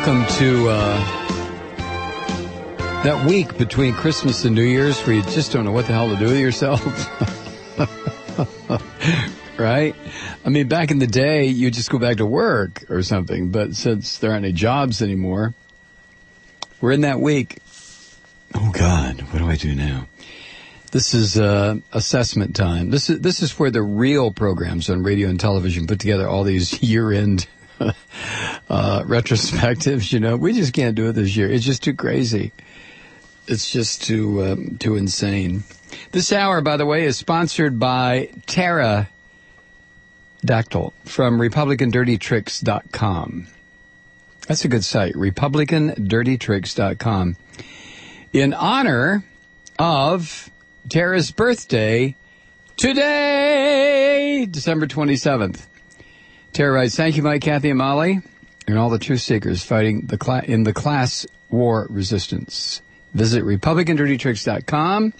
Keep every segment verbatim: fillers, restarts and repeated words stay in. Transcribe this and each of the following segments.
Welcome to uh, that week between Christmas and New Year's where you just don't know what the hell to do with yourself. Right? I mean, back in the day, you just go back to work or something. But since there aren't any jobs anymore, we're in that week. Oh, God, what do I do now? This is uh, assessment time. This is this is where the real programs on radio and television put together all these year-end uh, retrospectives. You know, we just can't do it this year. It's just too crazy. It's just too um, too insane. This hour, by the way, is sponsored by Pterodactyl from Republican Dirty Tricks dot com. That's a good site, Republican Dirty Tricks dot com. In honor of Tara's birthday today, December twenty-seventh. Tara writes, thank you, Mike, Kathy, and Molly, and all the truth seekers fighting the cla- in the class war resistance. Visit Republican Dirty Tricks dot com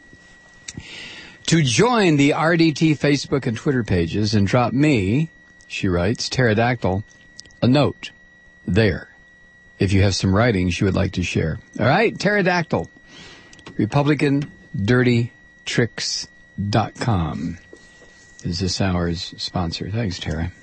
to join the R D T Facebook and Twitter pages and drop me, she writes, Pterodactyl, a note there if you have some writings you would like to share. All right, Pterodactyl, Republican Dirty Tricks dot com is this hour's sponsor. Thanks, Tara.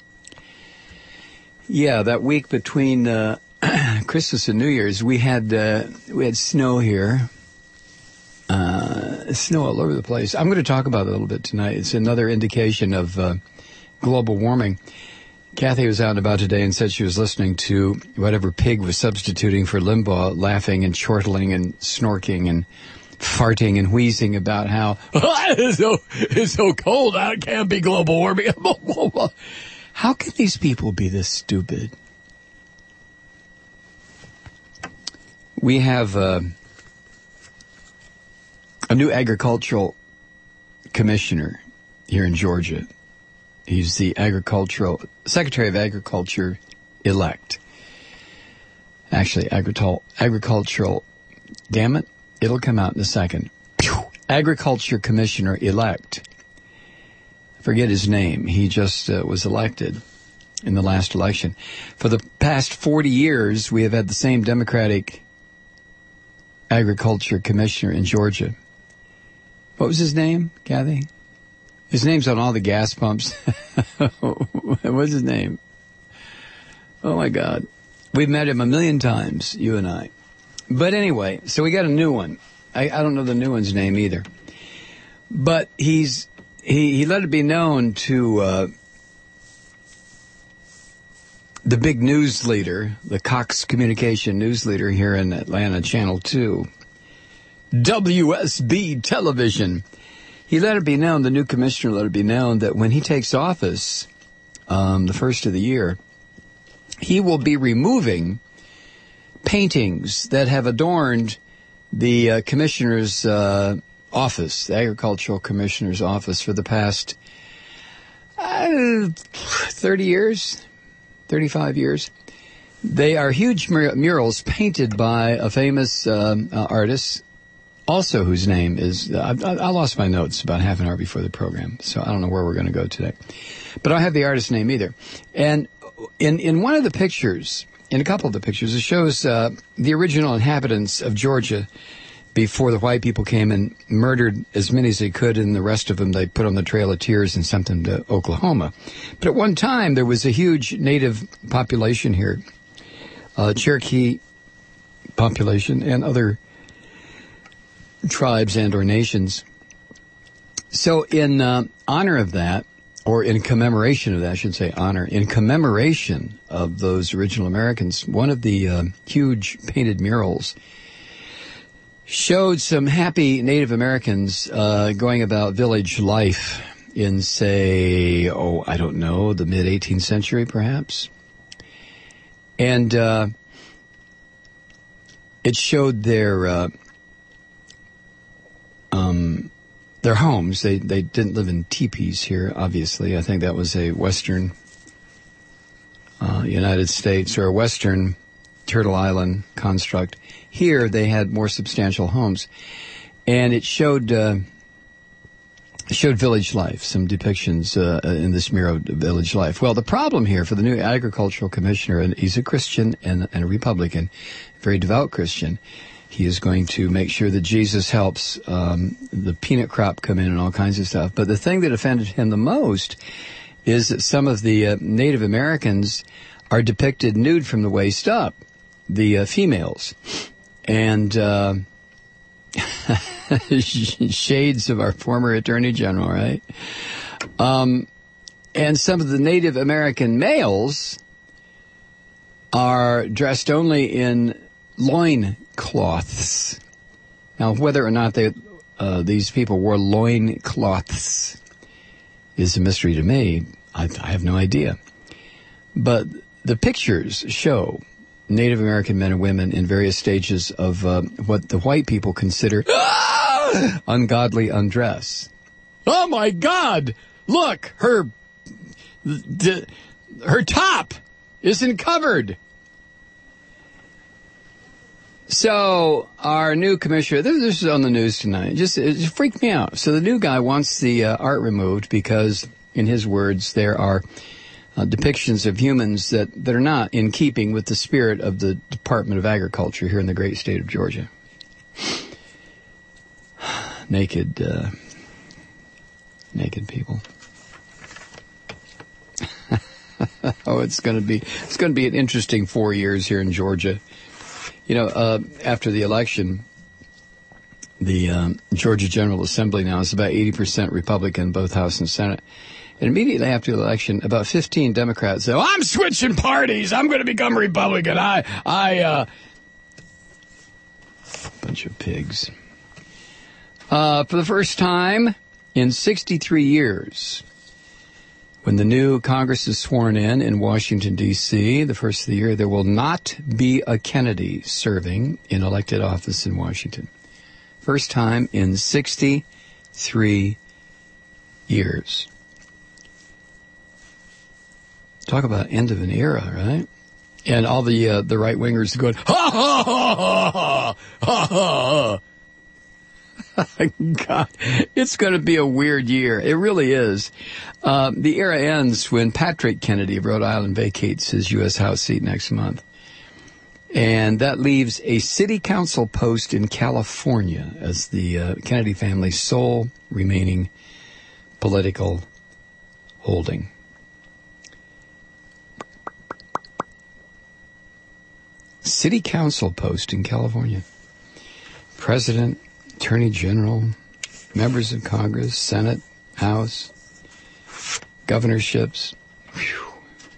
Yeah, that week between uh, Christmas and New Year's, we had uh, we had snow here, uh, snow all over the place. I'm going to talk about it a little bit tonight. It's another indication of uh, global warming. Kathy was out and about today and said she was listening to whatever pig was substituting for Limbaugh, laughing and chortling and snorking and farting and wheezing about how it's, so, it's so cold out, it can't be global warming. How can these people be this stupid? We have uh, a new agricultural commissioner here in Georgia. He's the agricultural Secretary of Agriculture elect. Actually, agritul- agricultural, damn it, it'll come out in a second. Pew! Agriculture Commissioner elect. Forget his name. He just uh, was elected in the last election. For the past forty years, we have had the same Democratic Agriculture Commissioner in Georgia. What was his name, Kathy? His name's on all the gas pumps. What's his name? Oh, my God. We've met him a million times, you and I. But anyway, so we got a new one. I, I don't know the new one's name either. But he's he, he let it be known to uh, the big news leader, the Cox Communication news leader here in Atlanta, Channel two, W S B Television. He let it be known, the new commissioner let it be known, that when he takes office, um, the first of the year, he will be removing paintings that have adorned the uh, commissioner's uh, office, the agricultural commissioner's office, for the past uh, thirty years, thirty-five years. They are huge mur- murals painted by a famous um, uh, artist, also whose name is, uh, I, I lost my notes about half an hour before the program, so I don't know where we're going to go today. But I don't have the artist's name either. And in, in one of the pictures, in a couple of the pictures, it shows uh, the original inhabitants of Georgia before the white people came and murdered as many as they could, and the rest of them they put on the Trail of Tears and sent them to Oklahoma. But at one time, there was a huge native population here, uh, Cherokee population and other tribes and or nations. So in uh, honor of that, or in commemoration of that, I should say honor, in commemoration of those original Americans, one of the uh, huge painted murals showed some happy Native Americans uh, going about village life in, say, oh, I don't know, the mid-eighteenth century, perhaps. And uh, it showed their uh, um, their homes. They they didn't live in teepees here, obviously. I think that was a Western uh, United States or a Western Turtle Island construct. Here, they had more substantial homes. And it showed uh, showed village life, some depictions uh, in this mirror of village life. Well, the problem here for the new agricultural commissioner, and he's a Christian and, and a Republican, a very devout Christian. He is going to make sure that Jesus helps um, the peanut crop come in and all kinds of stuff. But the thing that offended him the most is that some of the uh, Native Americans are depicted nude from the waist up, the uh, females. And uh, shades of our former Attorney General, right? Um, and some of the Native American males are dressed only in loin cloths. Now, whether or not they, uh, these people wore loin cloths is a mystery to me. I, I have no idea. But the pictures show Native American men and women in various stages of uh, what the white people consider ah! ungodly undress. Oh my God! Look, her, d- her top isn't covered. So our new commissioner, this, this is on the news tonight. Just it just freaked me out. So the new guy wants the uh, art removed because, in his words, there are Uh, depictions of humans that, that are not in keeping with the spirit of the Department of Agriculture here in the great state of Georgia. Naked, uh, naked people. Oh, it's going to be, it's going to be an interesting four years here in Georgia. You know, uh, after the election, the um, Georgia General Assembly now is about eighty percent Republican, both House and Senate. And immediately after the election, about fifteen Democrats say, oh, I'm switching parties. I'm going to become Republican. I, I, uh, bunch of pigs. Uh, for the first time in sixty-three years, when the new Congress is sworn in in Washington, D C, the first of the year, there will not be a Kennedy serving in elected office in Washington. First time in sixty-three years. Talk about end of an era, right? And all the uh, the right wingers going, ha ha ha ha ha ha. God, it's going to be a weird year. It really is. Uh, the era ends when Patrick Kennedy of Rhode Island vacates his U S House seat next month, and that leaves a city council post in California as the uh, Kennedy family's sole remaining political holding. City council post in California. President, Attorney General, members of Congress, Senate, House, governorships. Whew.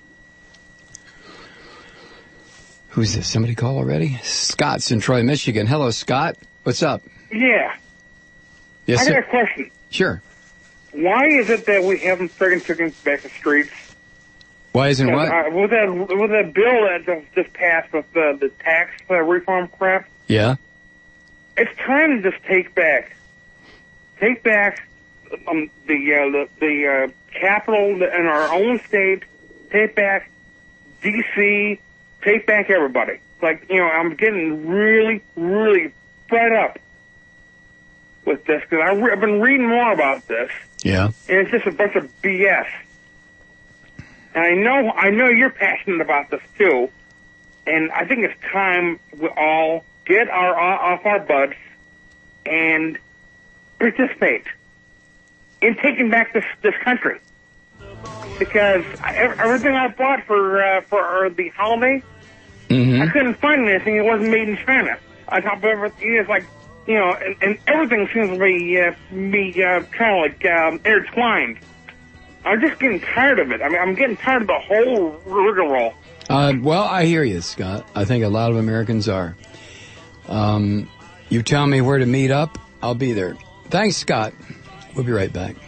Who's this? Somebody call already? Scott's in Troy, Michigan. Hello, Scott. What's up? Yeah. Yes, I got sir? a question. Sure. Why is it that we haven't friggin' taken back the streets? Why isn't what? Uh, with that with that bill that just, just passed with the, the tax uh, reform crap, Yeah. it's time to just take back, take back um, the uh, the, the uh, capital in our own state, take back D C, take back everybody. Like, you know, I'm getting really, really fed up with this because re- I've been reading more about this. Yeah. And it's just a bunch of B S. And I know, I know you're passionate about this too. And I think it's time we all get our off our butts and participate in taking back this this country. Because I, everything I bought for uh, for the holiday, Mm-hmm. I couldn't find anything that wasn't made in China. On top of everything, it's like, you know, and, and everything seems to be uh, be uh, kind of like um, intertwined. I'm just getting tired of it. I mean, I'm getting tired of the whole rigmarole. Uh, well, I hear you, Scott. I think a lot of Americans are. Um, you tell me where to meet up, I'll be there. Thanks, Scott. We'll be right back.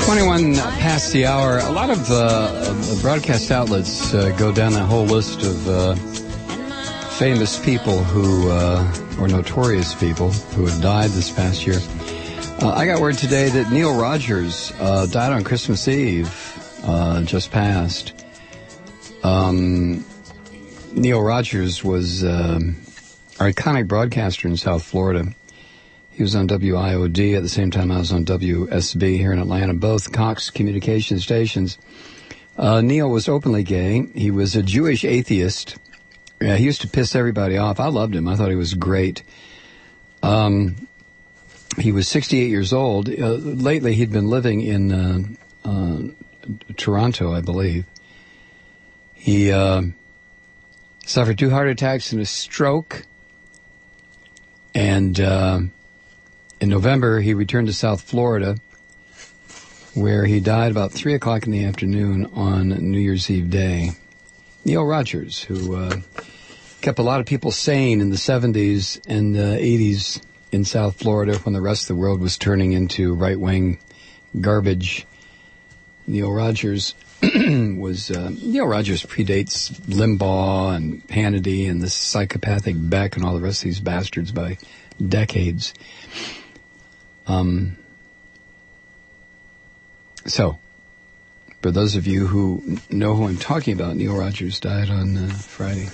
twenty-one past the hour. A lot of uh, broadcast outlets uh, go down that whole list of uh, famous people who, uh, or notorious people who have died this past year. Uh, I got word today that Neil Rogers uh, died on Christmas Eve, uh, just passed. Um, Neil Rogers was uh, our iconic broadcaster in South Florida. He was on W I O D at the same time I was on W S B here in Atlanta, both Cox communication stations. Uh, Neil was openly gay. He was a Jewish atheist. Yeah, he used to piss everybody off. I loved him. I thought he was great. Um, he was sixty-eight years old. Uh, lately, he'd been living in uh, uh, Toronto, I believe. He uh, suffered two heart attacks and a stroke. And uh, in November, he returned to South Florida, where he died about three o'clock in the afternoon on New Year's Eve day. Neil Rogers, who uh, kept a lot of people sane in the seventies and uh, eighties in South Florida when the rest of the world was turning into right-wing garbage. Neil Rogers was... Uh, Neil Rogers predates Limbaugh and Hannity and the psychopathic Beck and all the rest of these bastards by decades. Um. So... For those of you who know who I'm talking about, Neil Rogers died on uh, Friday.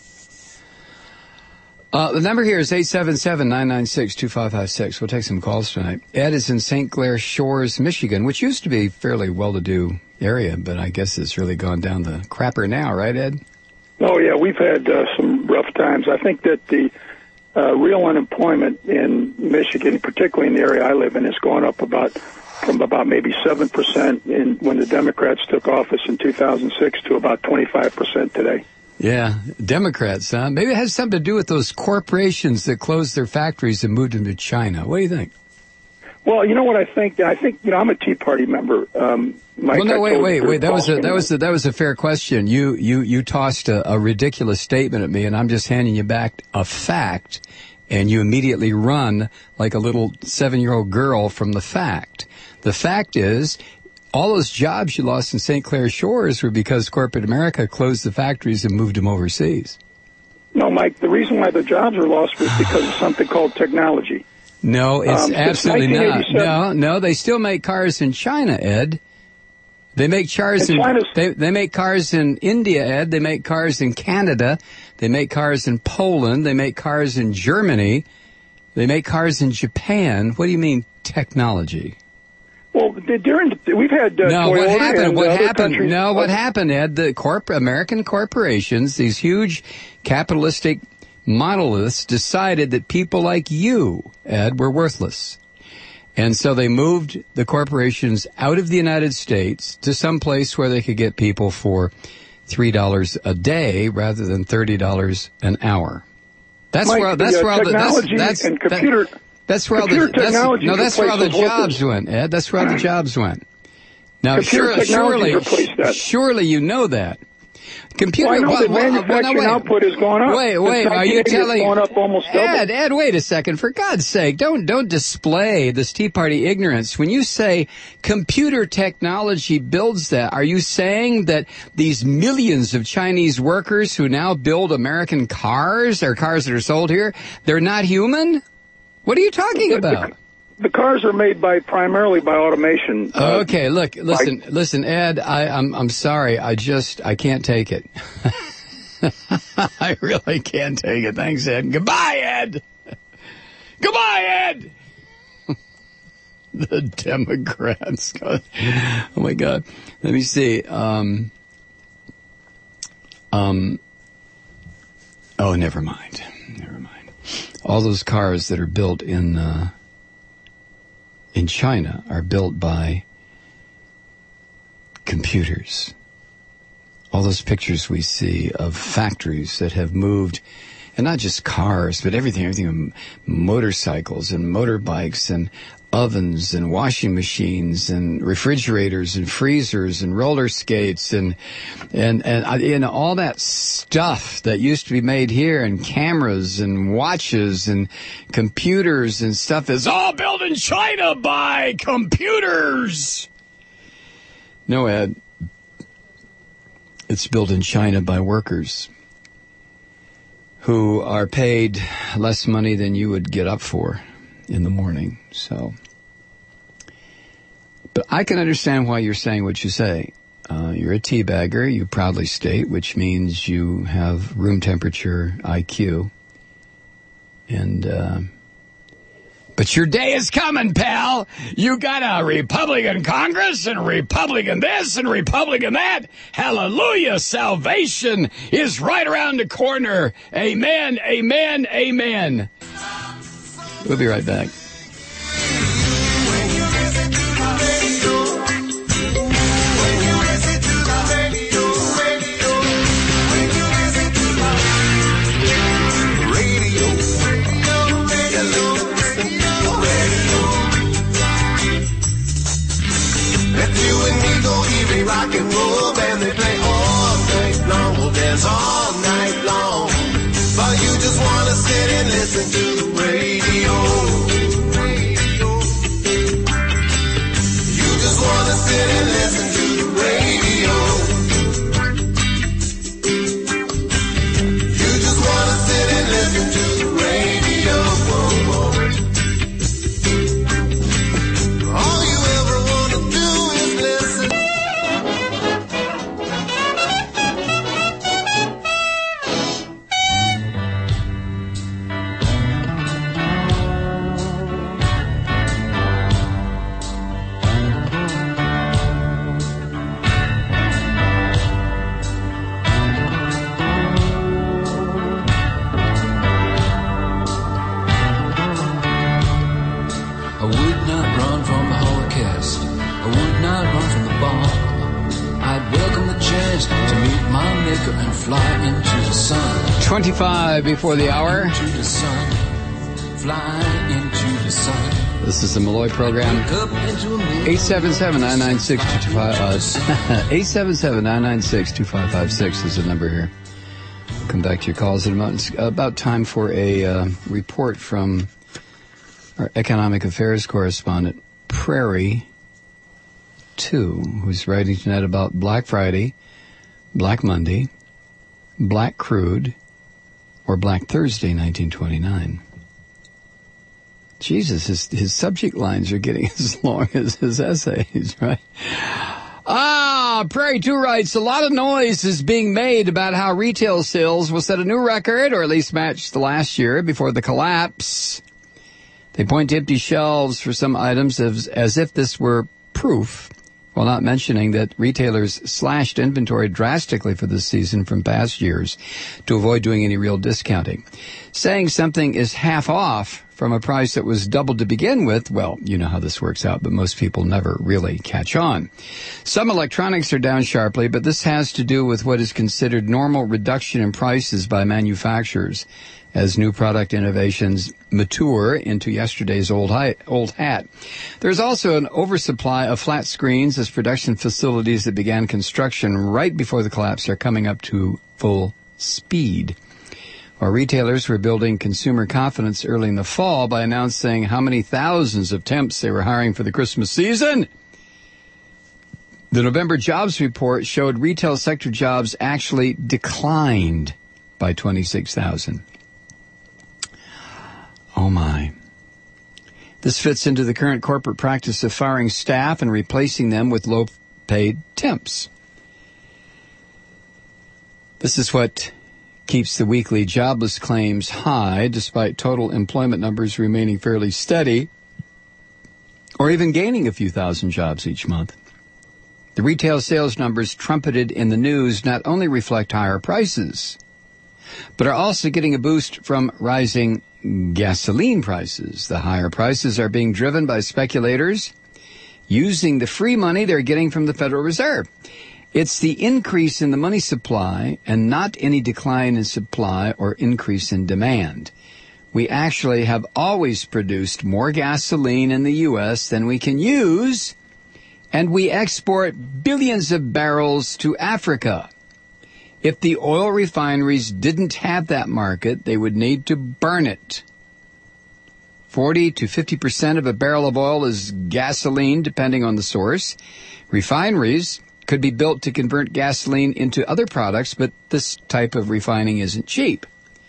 Uh, the number here is eight seven seven, nine nine six, two five five six. We'll take some calls tonight. Ed is in Saint Clair Shores, Michigan, which used to be a fairly well-to-do area, but I guess it's really gone down the crapper now, right, Ed? Oh, yeah, we've had uh, some rough times. I think that the uh, real unemployment in Michigan, particularly in the area I live in, has gone up about... from about maybe seven percent in, when the Democrats took office in two thousand six to about twenty-five percent today. Yeah, Democrats, huh? Maybe it has something to do with those corporations that closed their factories and moved them to China. What do you think? Well, you know what I think? I think, you know, I'm a Tea Party member. Um, Mike, well, no, wait, wait, wait. That was a, that was a, that was a fair question. You, you, you tossed a, a ridiculous statement at me, and I'm just handing you back a fact, and you immediately run like a little seven-year-old girl from the fact. The fact is, all those jobs you lost in Saint Clair Shores were because corporate America closed the factories and moved them overseas. No, Mike, the reason why the jobs were lost was because of something called technology. No, it's um, absolutely not. No, no, they still make cars in China, Ed. They make cars in, they, they make cars in India, Ed. They make cars in Canada. They make cars in Poland. They make cars in Germany. They make cars in Japan. What do you mean, technology? Well, during we've had uh, no. Toyota What happened? and What other happened? countries. No. What happened, Ed? The corp American corporations, these huge capitalistic monoliths, decided that people like you, Ed, were worthless, and so they moved the corporations out of the United States to some place where they could get people for three dollars a day rather than thirty dollars an hour. That's Mike, where. That's the, uh, where all the technology that's, that's and computer. That, That's where all Computer the that's, technology no. That's where all the jobs workers. went, Ed. That's where all the jobs went. Now, Computer sure, surely, that. surely you know that. Computer. Well, I know well, that well, manufacturing well, no, output has gone up. Wait, wait. Are you telling? It's gone up almost double. Ed, Ed, wait a second. For God's sake, don't don't display this Tea Party ignorance. When you say computer technology builds that, are you saying that these millions of Chinese workers who now build American cars, or cars that are sold here, they're not human? What are you talking the, about? The, the cars are made by primarily by automation. Uh, okay, look, listen, by, listen, Ed. I, I'm I'm sorry. I just I can't take it. I really can't take it. Thanks, Ed. Goodbye, Ed. Goodbye, Ed. The Democrats. Oh my God. Let me see. Um. Um. Oh, never mind. Never mind. All those cars that are built in uh, in China are built by computers. All those pictures we see of factories that have moved, and not just cars, but everything, everything, motorcycles and motorbikes and ovens and washing machines and refrigerators and freezers and roller skates and and and you know, all that stuff that used to be made here, and cameras and watches and computers and stuff is all built in China by computers. No, Ed. It's built in China by workers who are paid less money than you would get up for in the morning. So, but I can understand why you're saying what you say. Uh, you're a teabagger, you proudly state, which means you have room temperature I Q. And, uh, but your day is coming, pal. You got a Republican Congress and a Republican this and Republican that. Hallelujah. Salvation is right around the corner. Amen, amen, amen. We'll be right back. Rock and roll band, they play all night long. We'll dance all night long. But you just want to sit and listen to the radio. radio. You just want to sit and listen to the radio. You just want to sit and listen to the radio. All you ever want to do is listen. twenty-five before the hour. Into the sun, fly into the sun. This is the Malloy program. eight seven seven, nine nine six, two five five eight seven seven, nine nine six, two five five six is the number here. We'll come back to your calls in a moment. It's about time for a uh, report from our economic affairs correspondent, Prairie two, who's writing tonight about Black Friday, Black Monday, Black Crude, or Black Thursday, nineteen twenty-nine. Jesus, his, his subject lines are getting as long as his essays, right? Ah, Prairie two writes, a lot of noise is being made about how retail sales will set a new record, or at least match the last year before the collapse. They point to empty shelves for some items as, as if this were proof, while not mentioning that retailers slashed inventory drastically for this season from past years to avoid doing any real discounting. Saying something is half off from a price that was doubled to begin with, well, you know how this works out, but most people never really catch on. Some electronics are down sharply, but this has to do with what is considered normal reduction in prices by manufacturers as new product innovations mature into yesterday's old hi- old hat. There's also an oversupply of flat screens as production facilities that began construction right before the collapse are coming up to full speed. While retailers were building consumer confidence early in the fall by announcing how many thousands of temps they were hiring for the Christmas season, the November jobs report showed retail sector jobs actually declined by twenty-six thousand. Oh my. This fits into the current corporate practice of firing staff and replacing them with low-paid temps. This is what keeps the weekly jobless claims high, despite total employment numbers remaining fairly steady, or even gaining a few thousand jobs each month. The retail sales numbers trumpeted in the news not only reflect higher prices, but are also getting a boost from rising gasoline prices. The higher prices are being driven by speculators using the free money they're getting from the Federal Reserve. It's the increase in the money supply and not any decline in supply or increase in demand. We actually have always produced more gasoline in the U S than we can use, and we export billions of barrels to Africa. If the oil refineries didn't have that market, they would need to burn it. forty to fifty percent of a barrel of oil is gasoline, depending on the source. Refineries could be built to convert gasoline into other products, but this type of refining isn't cheap.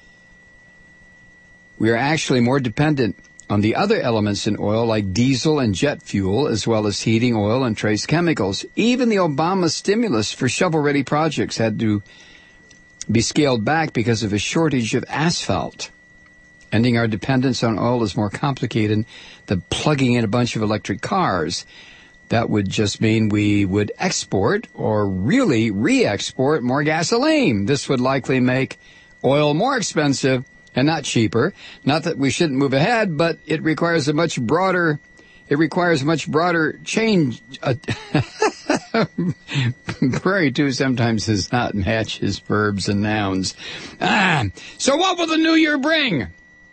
We are actually more dependent on the other elements in oil like diesel and jet fuel, as well as heating oil and trace chemicals. Even the Obama stimulus for shovel-ready projects had to be scaled back because of a shortage of asphalt. Ending our dependence on oil is more complicated than plugging in a bunch of electric cars. That would just mean we would export, or really re-export, more gasoline. This would likely make oil more expensive and not cheaper. Not that we shouldn't move ahead, but it requires a much broader, it requires a much broader change. Uh, Prairie two sometimes does not match his verbs and nouns. Ah, so what will the new year bring?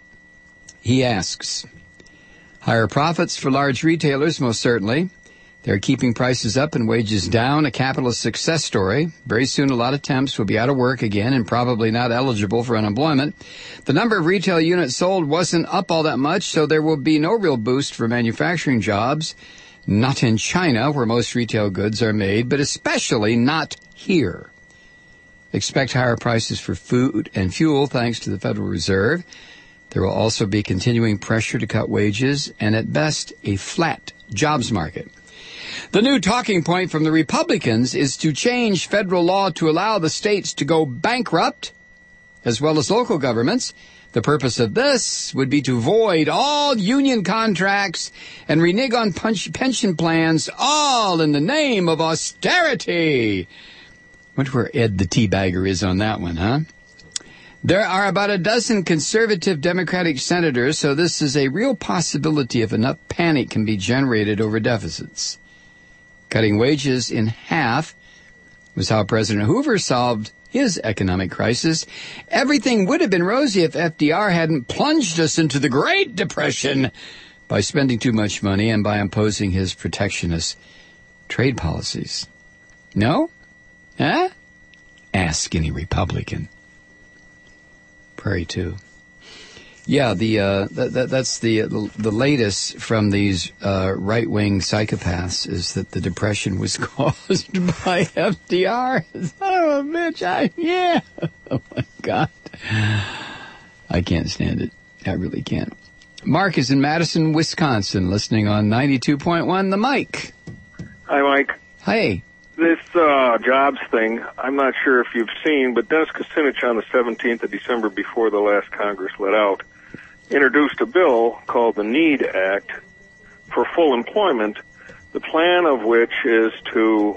He asks. Higher profits for large retailers, most certainly. They're keeping prices up and wages down, a capitalist success story. Very soon a lot of temps will be out of work again and probably not eligible for unemployment. The number of retail units sold wasn't up all that much, so there will be no real boost for manufacturing jobs. Not in China, where most retail goods are made, but especially not here. Expect higher prices for food and fuel thanks to the Federal Reserve. There will also be continuing pressure to cut wages and, at best, a flat jobs market. The new talking point from the Republicans is to change federal law to allow the states to go bankrupt, as well as local governments. The purpose of this would be to void all union contracts and renege on punch- pension plans, all in the name of austerity. Wonder where Ed the teabagger is on that one, huh? There are about a dozen conservative Democratic senators, so this is a real possibility if enough panic can be generated over deficits. Cutting wages in half was how President Hoover solved his economic crisis. Everything would have been rosy if F D R hadn't plunged us into the Great Depression by spending too much money and by imposing his protectionist trade policies. No? Huh? Ask any Republican. Prairie two. Yeah, the uh, that, that, that's the, the the latest from these uh, right-wing psychopaths is that the Depression was caused by F D R. Son of a bitch! I yeah. Oh my God, I can't stand it. I really can't. Mark is in Madison, Wisconsin, listening on ninety-two point one. The Mic. Hi, Mike. Hey. This uh, jobs thing, I'm not sure if you've seen, but Dennis Kucinich on the seventeenth of December, before the last Congress let out, introduced a bill called the NEED Act for full employment, the plan of which is to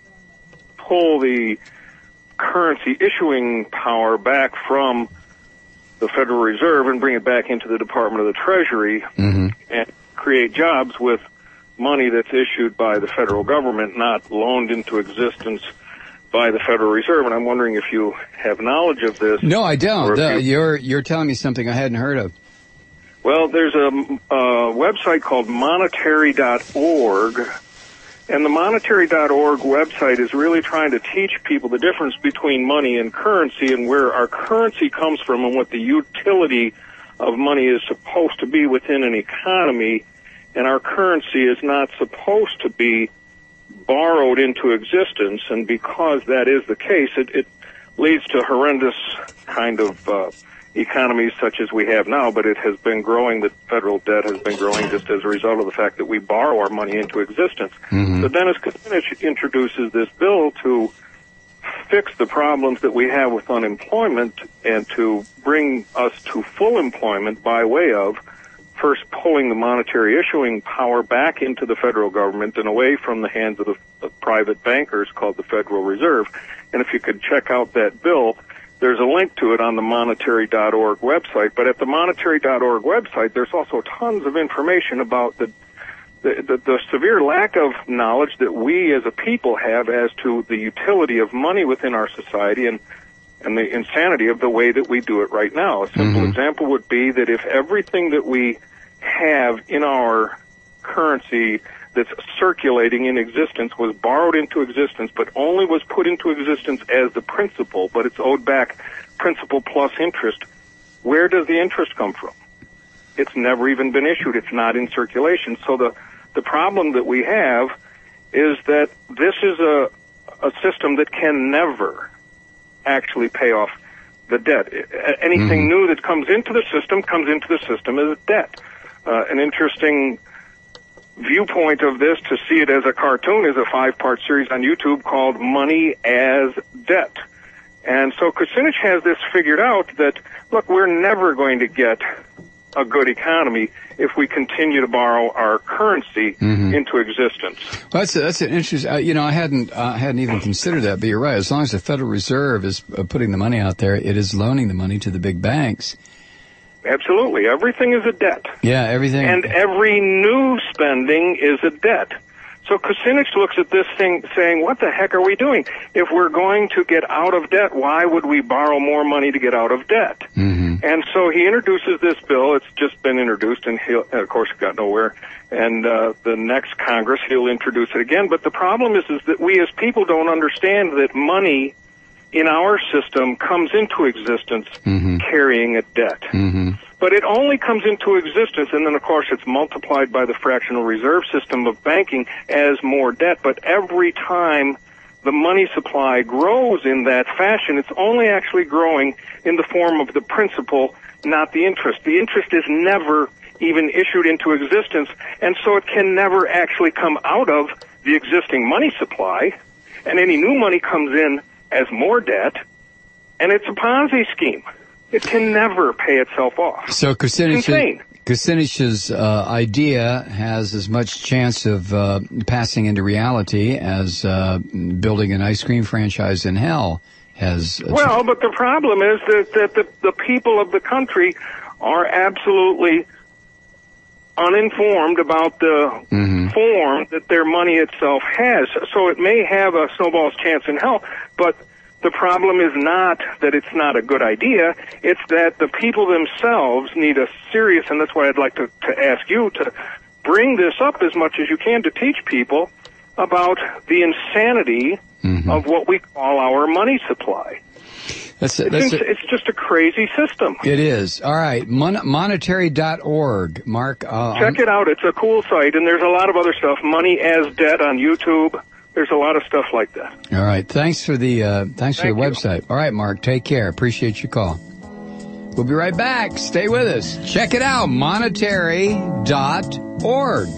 pull the currency issuing power back from the Federal Reserve and bring it back into the Department of the Treasury, mm-hmm. and create jobs with money that's issued by the federal government, not loaned into existence by the Federal Reserve. And I'm wondering if you have knowledge of this. No, I don't. Uh, you... You're you're telling me something I hadn't heard of. Well, there's a, a website called monetary dot org, and the monetary dot org website is really trying to teach people the difference between money and currency, and where our currency comes from and what the utility of money is supposed to be within an economy. And our currency is not supposed to be borrowed into existence, and because that is the case, it, it leads to horrendous kind of uh, economies such as we have now, but it has been growing. The federal debt has been growing just as a result of the fact that we borrow our money into existence. Mm-hmm. So Dennis Kucinich introduces this bill to fix the problems that we have with unemployment and to bring us to full employment by way of first pulling the monetary issuing power back into the federal government and away from the hands of the, the private bankers called the Federal Reserve. And if you could check out that bill, there's a link to it on the monetary dot org website. But at the monetary dot org website, there's also tons of information about the the, the the severe lack of knowledge that we as a people have as to the utility of money within our society and and the insanity of the way that we do it right now. A simple mm-hmm. example would be that if everything that we have in our currency that's circulating in existence was borrowed into existence, but only was put into existence as the principal, but it's owed back principal plus interest, where does the interest come from? It's never even been issued. It's not in circulation. So the, the problem that we have is that this is a, a system that can never actually pay off the debt. Anything mm-hmm. new that comes into the system comes into the system as debt. Uh, an interesting viewpoint of this, to see it as a cartoon, is a five-part series on YouTube called Money as Debt. And so Kucinich has this figured out that, look, we're never going to get a good economy if we continue to borrow our currency mm-hmm. into existence. Well, that's a, that's an interesting. Uh, you know, I hadn't uh, hadn't even considered that, but you're right. As long as the Federal Reserve is uh, putting the money out there, it is loaning the money to the big banks. Absolutely, everything is a debt. Yeah, everything. And every new spending is a debt. So Kucinich looks at this thing saying, what the heck are we doing? If we're going to get out of debt, why would we borrow more money to get out of debt? Mm-hmm. And so he introduces this bill. It's just been introduced, and he'll, of course, it got nowhere. And uh, the next Congress, he'll introduce it again. But the problem is, is that we as people don't understand that money in our system comes into existence mm-hmm. carrying a debt. Mm-hmm. But it only comes into existence, and then, of course, it's multiplied by the fractional reserve system of banking as more debt. But every time the money supply grows in that fashion, it's only actually growing in the form of the principal, not the interest. The interest is never even issued into existence, and so it can never actually come out of the existing money supply, and any new money comes in as more debt, and it's a Ponzi scheme. It can never pay itself off. So Kucinich, Kucinich's uh, idea has as much chance of uh, passing into reality as uh, building an ice cream franchise in hell has. Well, but the problem is that, that the, the people of the country are absolutely uninformed about the mm-hmm. form that their money itself has. So it may have a snowball's chance in hell, but the problem is not that it's not a good idea. It's that the people themselves need a serious, and that's why I'd like to, to ask you to bring this up as much as you can to teach people about the insanity mm-hmm. of what we call our money supply. That's a, it's, that's ins- a, it's just a crazy system. It is. All right. Mon- monetary dot org. Mark. Uh, Check it out. It's a cool site, and there's a lot of other stuff. Money as Debt on YouTube. There's a lot of stuff like that. All right. Thanks for the uh, thanks Thank for the you. website. All right, Mark. Take care. Appreciate your call. We'll be right back. Stay with us. Check it out. monetary dot org.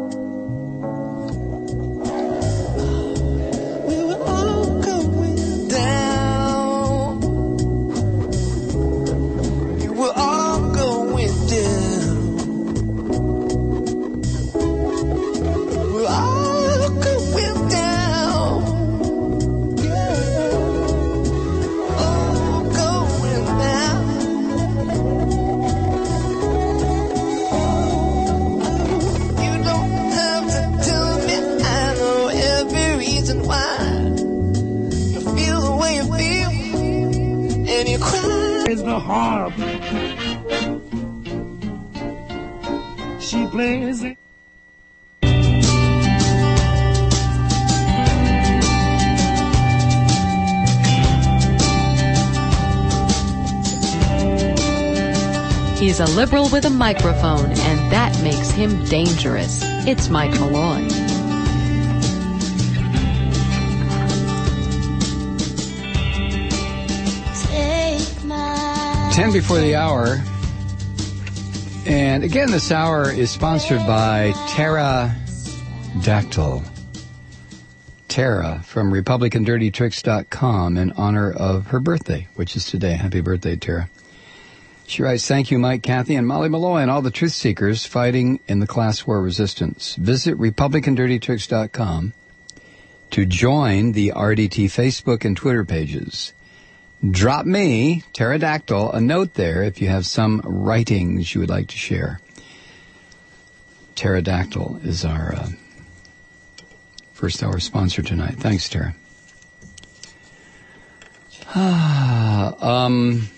We were all going down. We were all going down. We were all is the harp. She plays it. He's a liberal with a microphone, and that makes him dangerous. It's Mike Malloy. Ten before the hour. And again, this hour is sponsored by Pterodactyl. Tara from Republican Dirty Tricks dot com in honor of her birthday, which is today. Happy birthday, Tara. She writes, thank you, Mike, Kathy, and Molly Malloy, and all the truth seekers fighting in the class war resistance. Visit Republican Dirty Tricks dot com to join the R D T Facebook and Twitter pages. Drop me, Pterodactyl, a note there if you have some writings you would like to share. Pterodactyl is our uh, first hour sponsor tonight. Thanks, Tara. um,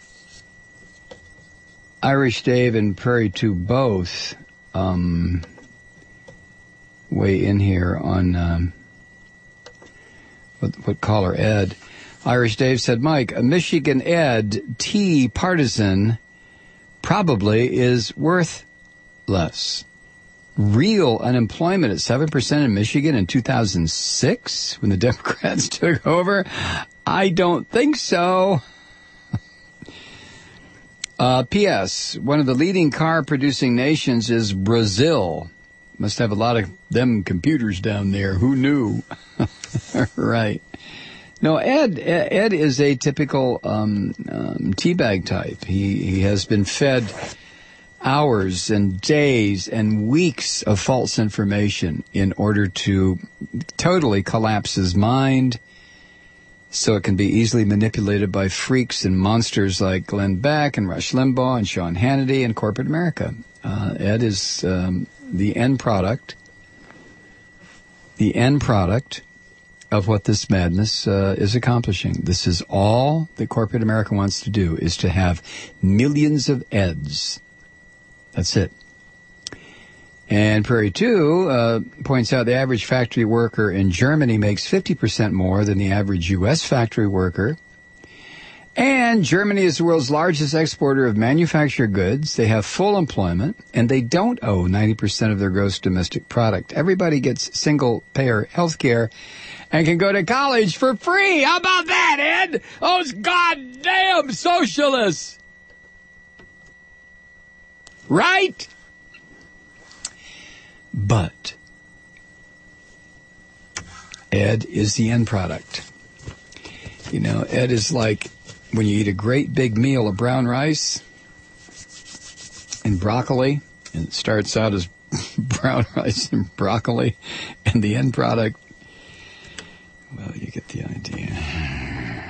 Irish Dave and Prairie two both um, weigh in here on um, what, what caller Ed. Irish Dave said, Mike, a Michigan Ed Tea partisan probably is worth less. real unemployment at seven percent in Michigan in two thousand six when the Democrats took over? I don't think so. Uh, P S. One of the leading car-producing nations is Brazil. Must have a lot of them computers down there. Who knew? Right. No, Ed, Ed is a typical um, um, teabag type. He, he has been fed hours and days and weeks of false information in order to totally collapse his mind so it can be easily manipulated by freaks and monsters like Glenn Beck and Rush Limbaugh and Sean Hannity and corporate America. Uh, Ed is um, the end product, the end product of what this madness uh, is accomplishing. This is all that corporate America wants to do, is to have millions of Eds. That's it. And Prairie two uh, points out the average factory worker in Germany makes fifty percent more than the average U S factory worker. And Germany is the world's largest exporter of manufactured goods. They have full employment, and they don't owe ninety percent of their gross domestic product. Everybody gets single-payer health care and can go to college for free. How about that, Ed? Those goddamn socialists! Right? But Ed is the end product. You know, Ed is like when you eat a great big meal of brown rice and broccoli, and it starts out as brown rice and broccoli, and the end product, well, you get the idea.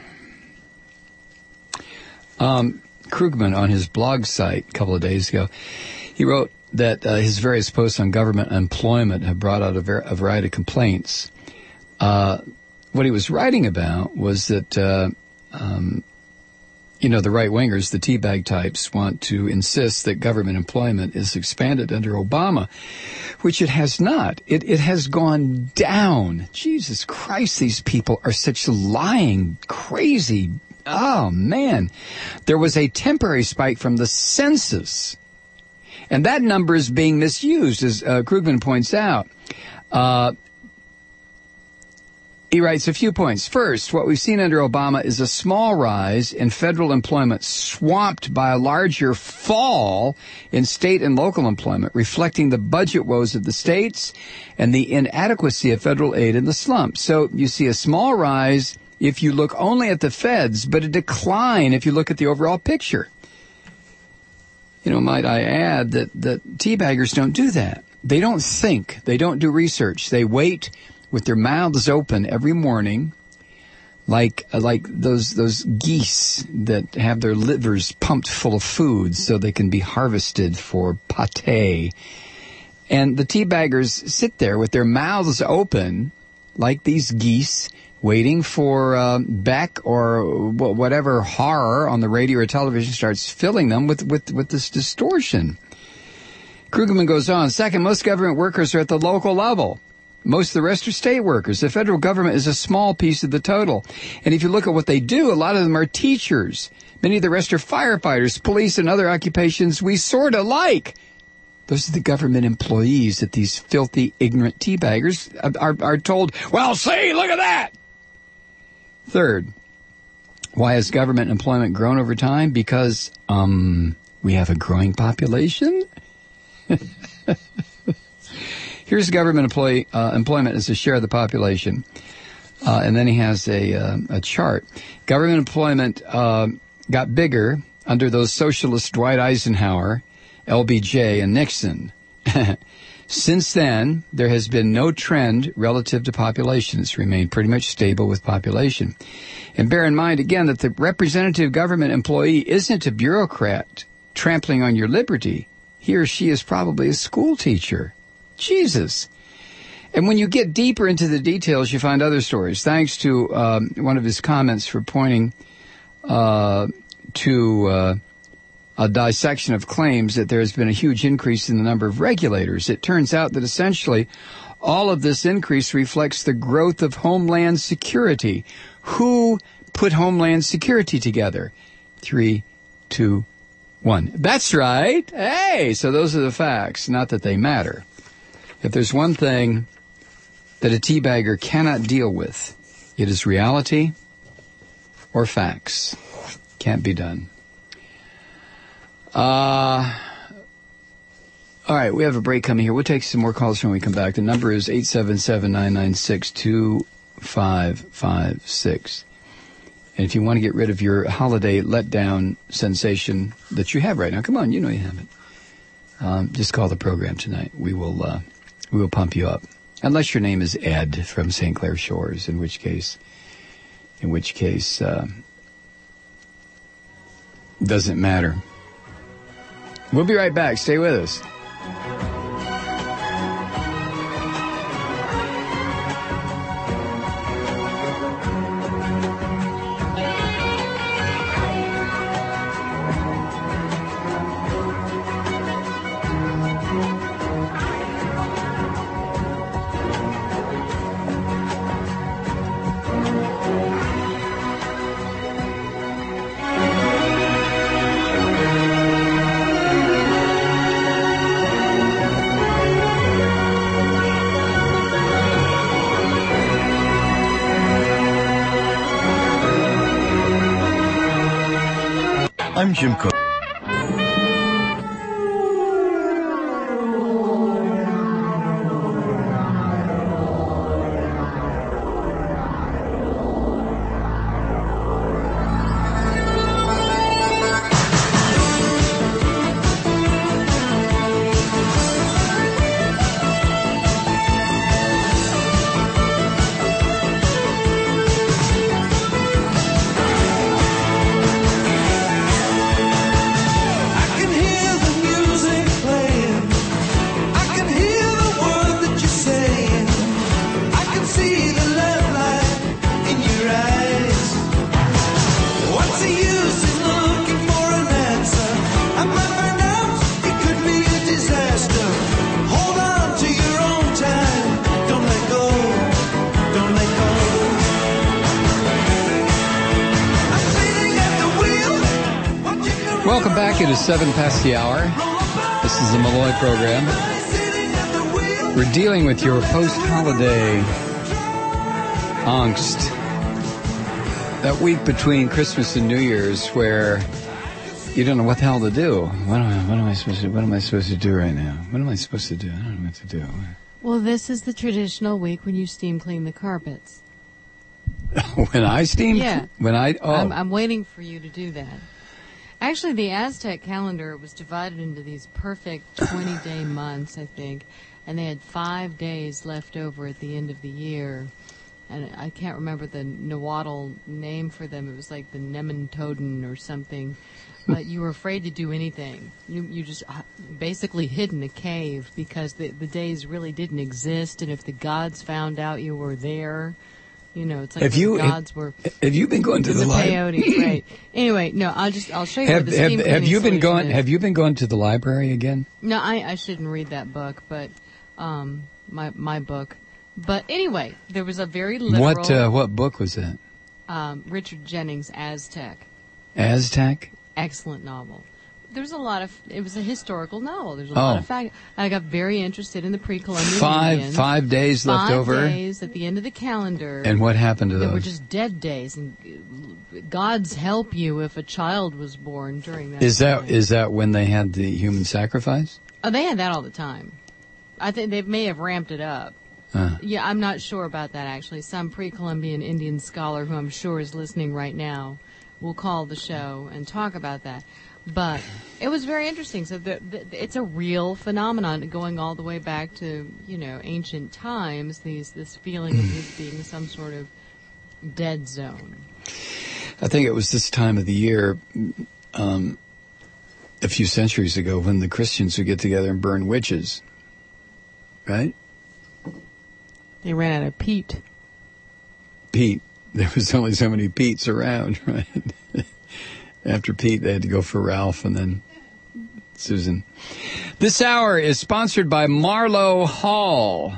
Um, Krugman, on his blog site a couple of days ago, he wrote that uh, his various posts on government employment have brought out a, ver- a variety of complaints. Uh, what he was writing about was that, uh, um, you know, the right-wingers, the teabag types, want to insist that government employment is expanded under Obama, which it has not. It, it has gone down. Jesus Christ, these people are such lying, crazy. Oh, man. There was a temporary spike from the census, and that number is being misused, as uh, Krugman points out. Uh, he writes a few points. First, what we've seen under Obama is a small rise in federal employment swamped by a larger fall in state and local employment, reflecting the budget woes of the states and the inadequacy of federal aid in the slump. So you see a small rise if you look only at the feds, but a decline if you look at the overall picture. You know, might I add that, that teabaggers don't do that. They don't think. They don't do research. They wait with their mouths open every morning, like like those those geese that have their livers pumped full of food so they can be harvested for pâté. And the teabaggers sit there with their mouths open, like these geese, waiting for uh, Beck or whatever horror on the radio or television starts filling them with, with, with this distortion. Krugman goes on. Second, most government workers are at the local level. Most of the rest are state workers. The federal government is a small piece of the total. And if you look at what they do, a lot of them are teachers. Many of the rest are firefighters, police, and other occupations we sort of like. Those are the government employees that these filthy, ignorant teabaggers are, are told, well, see, look at that. Third, why has government employment grown over time? Because um, we have a growing population. Here's government employee uh, employment as a share of the population. Uh, and then he has a, uh, a chart. Government employment uh, got bigger under those socialists Dwight Eisenhower, L B J, and Nixon. Since then, there has been no trend relative to population. It's remained pretty much stable with population. And bear in mind, again, that the representative government employee isn't a bureaucrat trampling on your liberty. He or she is probably a school teacher. Jesus. And when you get deeper into the details, you find other stories. Thanks to um, one of his comments for pointing uh, to uh, a dissection of claims that there has been a huge increase in the number of regulators. It turns out that essentially all of this increase reflects the growth of Homeland Security. Who put Homeland Security together? Three, two, One. That's right. Hey, so those are the facts. Not that they matter. If there's one thing that a teabagger cannot deal with, it is reality or facts. Can't be done. Uh, all right, we have a break coming here. We'll take some more calls when we come back. The number is eight seven seven, nine nine six, two five five six. And if you want to get rid of your holiday letdown sensation that you have right now, come on, you know you have it. Um, just call the program tonight. We will uh, we will pump you up. Unless your name is Ed from Saint Clair Shores, in which case, in which case, uh, doesn't matter. We'll be right back. Stay with us. I'm Jim Cook. Welcome back. It is seven past the hour. This is the Malloy program. We're dealing with your post-holiday angst. That week between Christmas and New Year's where you don't know what the hell to do. What am I, what am I supposed to What am I supposed to do right now? What am I supposed to do? I don't know what to do. Well, this is the traditional week when you steam clean the carpets. When I steam? Yeah. When I, oh. I'm, I'm waiting for you to do that. Actually, the Aztec calendar was divided into these perfect twenty-day months, I think, and they had five days left over at the end of the year. And I can't remember the Nahuatl name for them. It was like the Nementoden or something. But you were afraid to do anything. You you just basically hid in a cave because the, the days really didn't exist. And if the gods found out you were there... You know, it's like have when you, the gods were. Have you been going to the, the library? peyotes, right? Anyway, no, I'll just I'll show you have, what the have, steam have cleaning you been solution going? is. Have you been going to the library again? No, I, I shouldn't read that book, but um, my my book. But anyway, there was a very liberal. What uh, what book was that? Um, Richard Jennings' Aztec. Aztec. Excellent novel. There's a lot of. It was a historical novel. There's a oh. lot of fact. I got very interested in the pre-Columbian Five Indians. five days left five over. Five days at the end of the calendar. And what happened to they those? They were just dead days, and God's help you if a child was born during that. Is that time. is that when they had the human sacrifice? Oh, they had that all the time. I think they may have ramped it up. Uh. Yeah, I'm not sure about that actually. Some pre-Columbian Indian scholar who I'm sure is listening right now will call the show and talk about that. But it was very interesting. So the, the, it's a real phenomenon going all the way back to, you know, ancient times, these this feeling of this being some sort of dead zone. I think it was this time of the year, um, a few centuries ago, when the Christians would get together and burn witches. Right? They ran out of peat. Pete. There was only so many Petes around, right? After Pete, they had to go for Ralph and then Susan. This hour is sponsored by Marlowe Hall.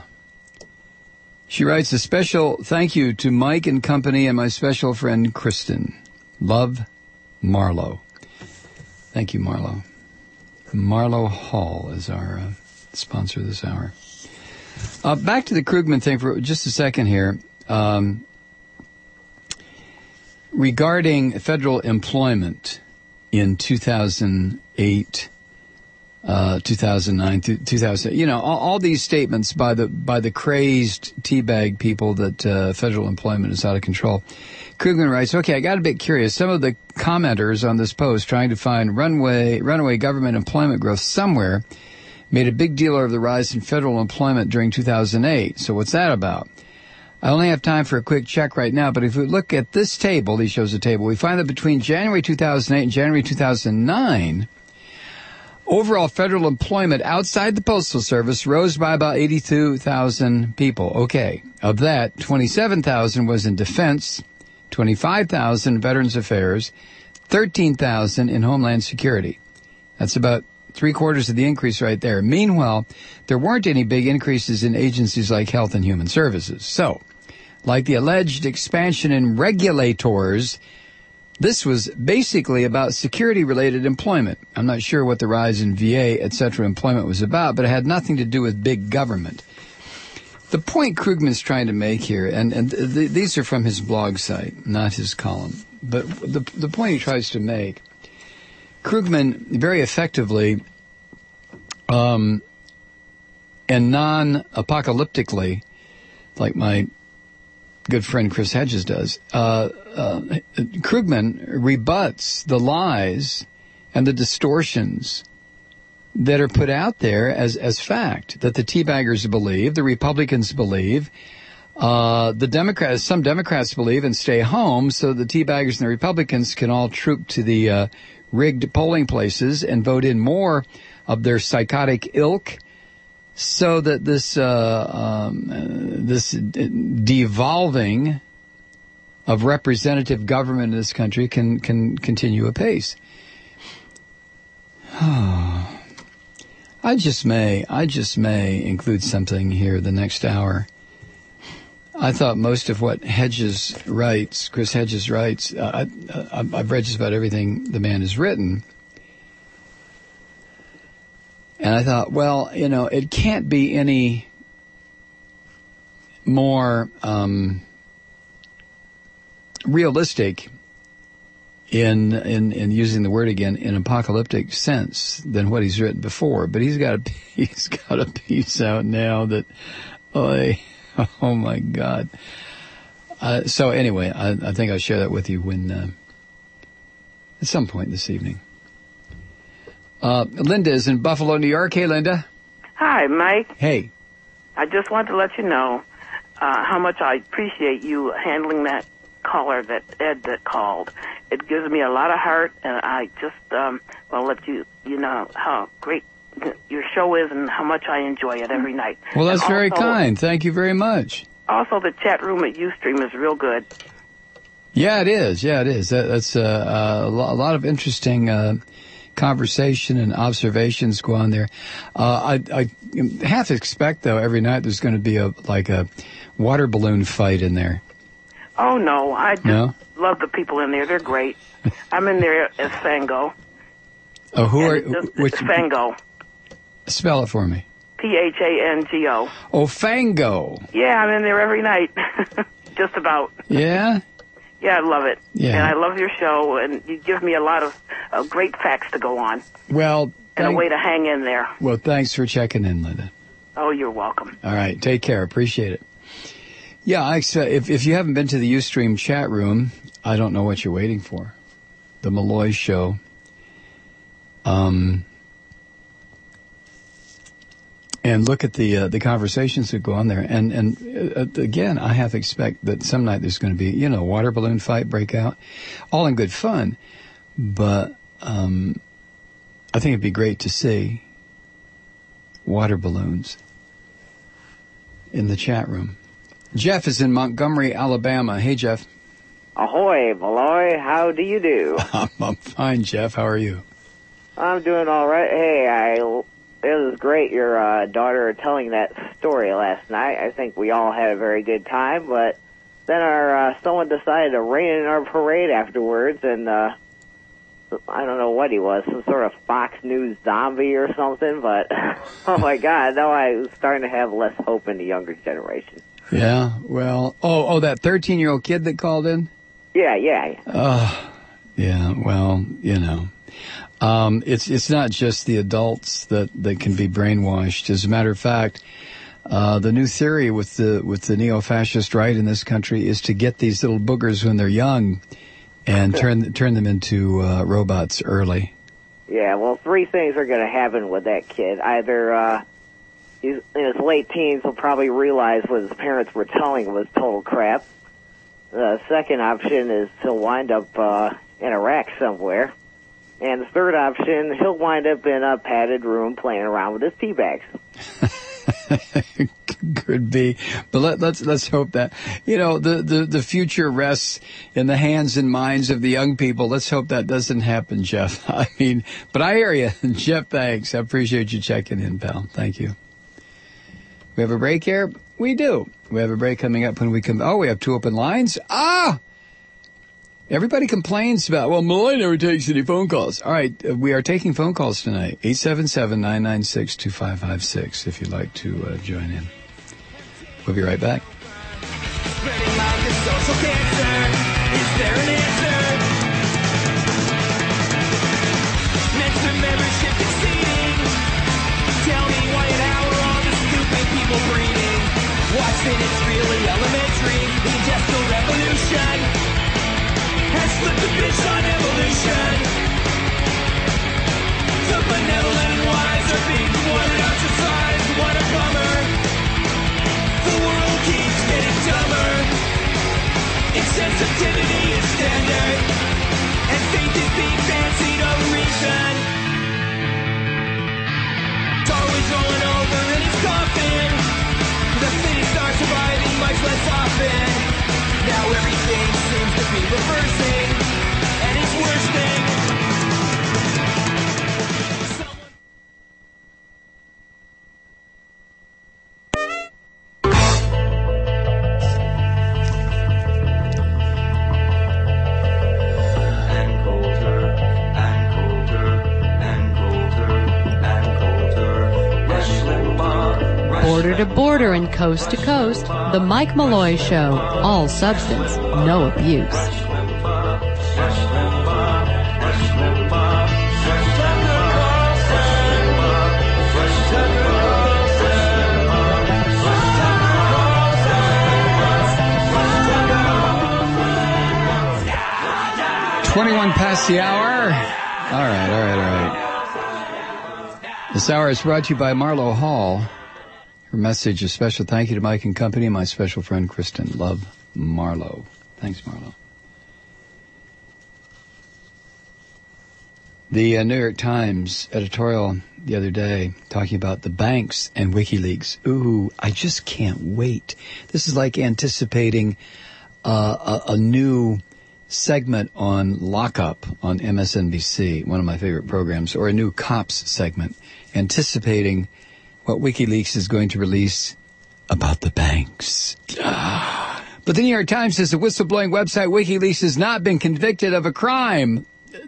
She writes a special thank you to Mike and company and my special friend Kristen. Love, Marlowe. Thank you, Marlo. Marlo Hall is our uh, sponsor this hour. Uh, back to the Krugman thing for just a second here. Um, regarding federal employment in two thousand eight, uh, two thousand nine, two thousand, you know, all, all these statements by the by the crazed teabag people that uh, federal employment is out of control. Krugman writes, okay, I got a bit curious. Some of the commenters on this post trying to find runway, runaway government employment growth somewhere made a big deal of the rise in federal employment during two thousand eight. So what's that about? I only have time for a quick check right now, but if we look at this table, he shows a table, we find that between January two thousand eight and January two thousand nine, overall federal employment outside the Postal Service rose by about eighty-two thousand people. Okay. Of that, twenty-seven thousand was in defense, twenty-five thousand Veterans Affairs, thirteen thousand in Homeland Security. That's about three quarters of the increase right there. Meanwhile, there weren't any big increases in agencies like Health and Human Services. So, like the alleged expansion in regulators, this was basically about security-related employment. I'm not sure what the rise in V A, et cetera employment was about, but it had nothing to do with big government. The point Krugman's trying to make here, and, and th- these are from his blog site, not his column, but the, the point he tries to make, Krugman very effectively um, and non-apocalyptically, like my good friend Chris Hedges does, uh, uh, Krugman rebuts the lies and the distortions that are put out there as, as fact, that the teabaggers believe, the Republicans believe, uh, the Democrats, some Democrats believe, and stay home so the teabaggers and the Republicans can all troop to the uh, rigged polling places and vote in more of their psychotic ilk, so that this uh, um, uh, this devolving of representative government in this country can can continue apace. I just may I just may include something here the next hour. I thought most of what Hedges writes, Chris Hedges writes, uh, I, I've read just about everything the man has written. And I thought, well, you know, it can't be any more um, realistic in, in in using the word again in apocalyptic sense than what he's written before. But he's got a he's got a piece out now that, oh, oh my God. Uh, so anyway, I, I think I'll share that with you when uh, at some point this evening. Uh, Linda is in Buffalo, New York. Hey, Linda. Hi, Mike. Hey. I just want to let you know uh, how much I appreciate you handling that caller, that Ed that called. It gives me a lot of heart, and I just um, want to let you you know how great your show is and how much I enjoy it every night. Well, that's and very also, kind. Thank you very much. Also, the chat room at Ustream is real good. Yeah, it is. Yeah, it is. That, that's uh, a lot of interesting uh, conversation and observations go on there. Uh, I, I half expect, though, every night there's going to be a like a water balloon fight in there. Oh, no. I just no? love the people in there. They're great. I'm in there as Fango. Oh, who are... Just, which, Fango. Spell it for me. P H A N G O. Oh, Fango. Yeah, I'm in there every night. Just about. Yeah? Yeah, I love it. Yeah. And I love your show, and you give me a lot of uh, great facts to go on. Well... And thank, a way to hang in there. Well, thanks for checking in, Linda. Oh, you're welcome. All right. Take care. Appreciate it. Yeah, I, if, if you haven't been to the Ustream chat room, I don't know what you're waiting for. The Malloy Show. Um... And look at the uh, the conversations that go on there. And and uh, again, I have to expect that some night there's going to be, you know, water balloon fight break out, all in good fun. But um, I think it'd be great to see water balloons in the chat room. Jeff is in Montgomery, Alabama. Hey, Jeff. Ahoy, Malloy. How do you do? I'm, I'm fine, Jeff. How are you? I'm doing all right. Hey, I... It was great, your uh, daughter telling that story last night. I think we all had a very good time, but then our uh, someone decided to rain in our parade afterwards, and uh, I don't know what he was, some sort of Fox News zombie or something, but oh my God, now I was starting to have less hope in the younger generation. Yeah, well, oh, oh, that thirteen-year-old kid that called in? Yeah, yeah. Oh, yeah, well, you know. Um, it's it's not just the adults that, that can be brainwashed. As a matter of fact, uh, the new theory with the with the neo-fascist right in this country is to get these little boogers when they're young and turn turn them into uh, robots early. Yeah, well, three things are going to happen with that kid. Either uh, he's in his late teens, he'll probably realize what his parents were telling him was total crap. The second option is he'll wind up uh, in Iraq somewhere. And the third option, he'll wind up in a padded room playing around with his tea bags. Could be, but let, let's let's hope that, you know, the, the, the future rests in the hands and minds of the young people. Let's hope that doesn't happen, Jeff. I mean, but I hear you, Jeff. Thanks, I appreciate you checking in, pal. Thank you. We have a break here. We do. We have a break coming up when we come. Oh, we have two open lines. Ah. Everybody complains about, well, Malloy never takes any phone calls. All right, uh, we are taking phone calls tonight. eight seven seven, nine nine six, two five five six if you'd like to uh, join in. We'll be right back. Spreading like a social cancer. Is there an answer? Mentor membership exceeding. Tell me why an hour on the stupid people breeding. Watch it, it's really elementary. The industrial revolution has flipped the bitch on evolution. The benevolent and wise are being thwarted, ostracized. What a bummer. The world keeps getting dumber. Insensitivity is standard, and faith is being fancied a reason. Darwin's rolling over in his coffin. The fittest are surviving much less often. Now everything seems to be reversing, and it's worse thing. And colder, and colder, and colder, and colder. Rush Limbaugh, Rush Border to border and coast to coast, The Mike Malloy Show. All substance, no abuse. twenty-one past the hour. All right, all right, all right. This hour is brought to you by Marlowe Hall. Her message, a special thank you to Mike and Company and my special friend Kristen. Love, Marlowe. Thanks, Marlowe. The uh, New York Times editorial the other day talking about the banks and WikiLeaks. Ooh, I just can't wait. This is like anticipating uh, a, a new segment on Lockup on M S N B C, one of my favorite programs, or a new Cops segment, anticipating what WikiLeaks is going to release about the banks. Ah. But the New York Times says the whistleblowing website WikiLeaks has not been convicted of a crime.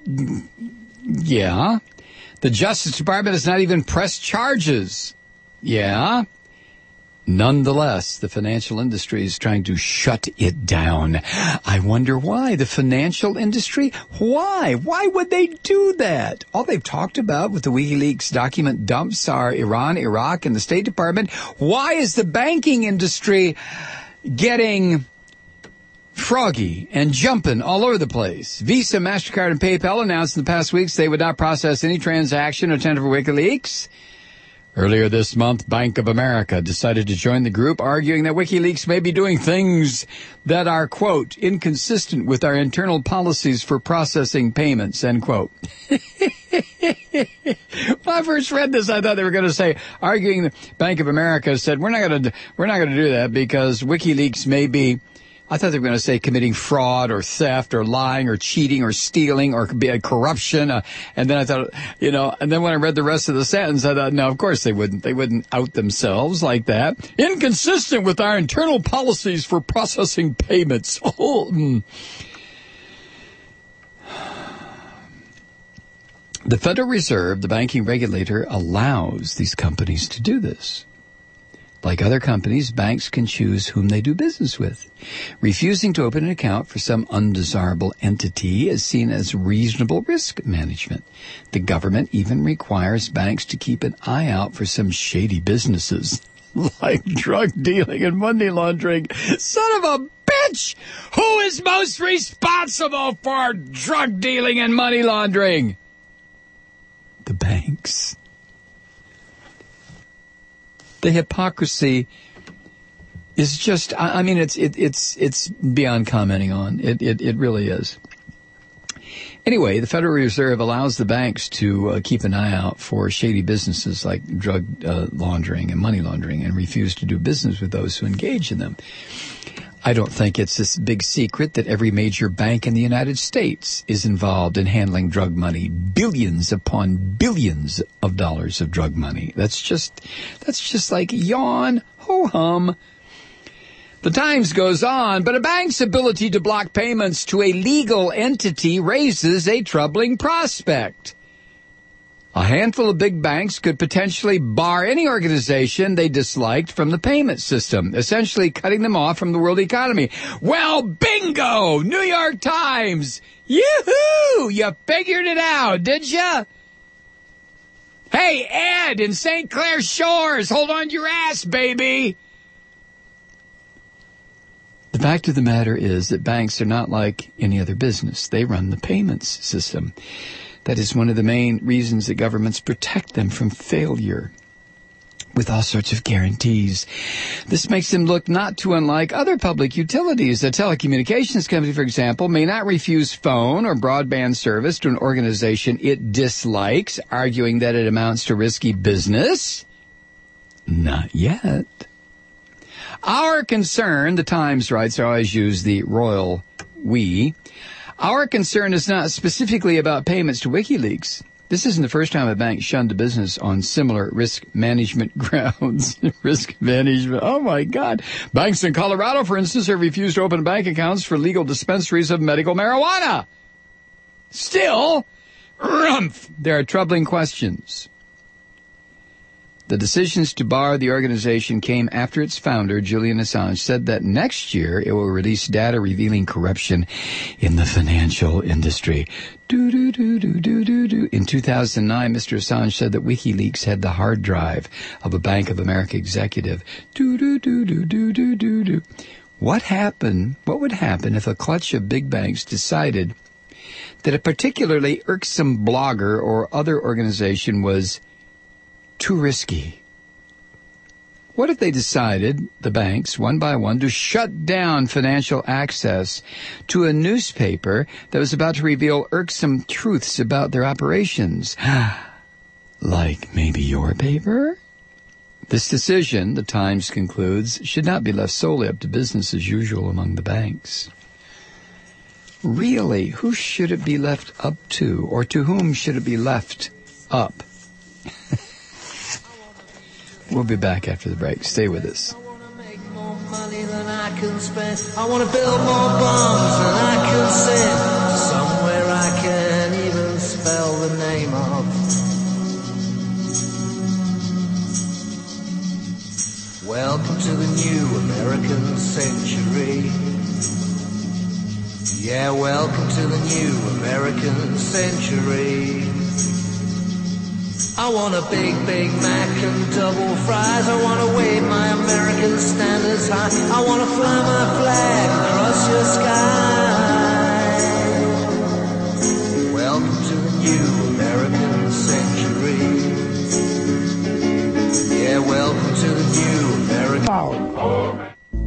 Yeah. The Justice Department has not even pressed charges. Yeah. Nonetheless, the financial industry is trying to shut it down. I wonder why. The financial industry? Why? Why would they do that? All they've talked about with the WikiLeaks document dumps are Iran, Iraq, and the State Department. Why is the banking industry getting froggy and jumping all over the place? Visa, MasterCard, and PayPal announced in the past weeks they would not process any transaction intended for WikiLeaks. Earlier this month, Bank of America decided to join the group, arguing that WikiLeaks may be doing things that are, quote, inconsistent with our internal policies for processing payments, end quote. When I first read this, I thought they were going to say, arguing that Bank of America said, we're not going to, we're not going to do that because WikiLeaks may be, I thought they were going to say committing fraud or theft or lying or cheating or stealing or be a corruption. Uh, and then I thought, you know, and then when I read the rest of the sentence, I thought, no, of course they wouldn't. They wouldn't out themselves like that. Inconsistent with our internal policies for processing payments. Oh, mm. The Federal Reserve, the banking regulator, allows these companies to do this. Like other companies, banks can choose whom they do business with. Refusing to open an account for some undesirable entity is seen as reasonable risk management. The government even requires banks to keep an eye out for some shady businesses, like drug dealing and money laundering. Son of a bitch! Who is most responsible for drug dealing and money laundering? The banks. The hypocrisy is just, I mean, it's it, it's it's beyond commenting on. It, it it really is. Anyway, the Federal Reserve allows the banks to uh, keep an eye out for shady businesses like drug uh, laundering and money laundering and refuse to do business with those who engage in them. I don't think it's this big secret that every major bank in the United States is involved in handling drug money, billions upon billions of dollars of drug money. That's just, that's just like yawn, ho-hum. The Times goes on, but a bank's ability to block payments to a legal entity raises a troubling prospect. A handful of big banks could potentially bar any organization they disliked from the payment system, essentially cutting them off from the world economy. Well, bingo! New York Times! Yoo-hoo! You figured it out, did you? Hey, Ed in Saint Clair Shores, hold on to your ass, baby! The fact of the matter is that banks are not like any other business. They run the payments system. That is one of the main reasons that governments protect them from failure with all sorts of guarantees. This makes them look not too unlike other public utilities. A telecommunications company, for example, may not refuse phone or broadband service to an organization it dislikes, arguing that it amounts to risky business. Not yet. Our concern, the Times writes, I always use the royal we, our concern is not specifically about payments to WikiLeaks. This isn't the first time a bank shunned a business on similar risk management grounds. Risk management. Oh, my God. Banks in Colorado, for instance, have refused to open bank accounts for legal dispensaries of medical marijuana. Still, rumph, there are troubling questions. The decisions to bar the organization came after its founder, Julian Assange, said that next year it will release data revealing corruption in the financial industry. Do, do, do, do, do, do, do. In two thousand nine, Mister Assange said that WikiLeaks had the hard drive of a Bank of America executive. Do, do, do, do, do, do, do, do. What happened, what would happen if a clutch of big banks decided that a particularly irksome blogger or other organization was too risky? What if they decided, the banks, one by one, to shut down financial access to a newspaper that was about to reveal irksome truths about their operations? Like maybe your paper? This decision, the Times concludes, should not be left solely up to business as usual among the banks. Really, who should it be left up to, or to whom should it be left up? We'll be back after the break. Stay with us. I want to make more money than I can spend. I want to build more bombs than I can send. Somewhere I can't even spell the name of. Welcome to the new American century. Yeah, welcome to the new American century. I want a big, Big Mac and double fries. I want to wave my American standards high. I want to fly my flag across your sky. Welcome to the new American century. Yeah, welcome to the new American... Oh.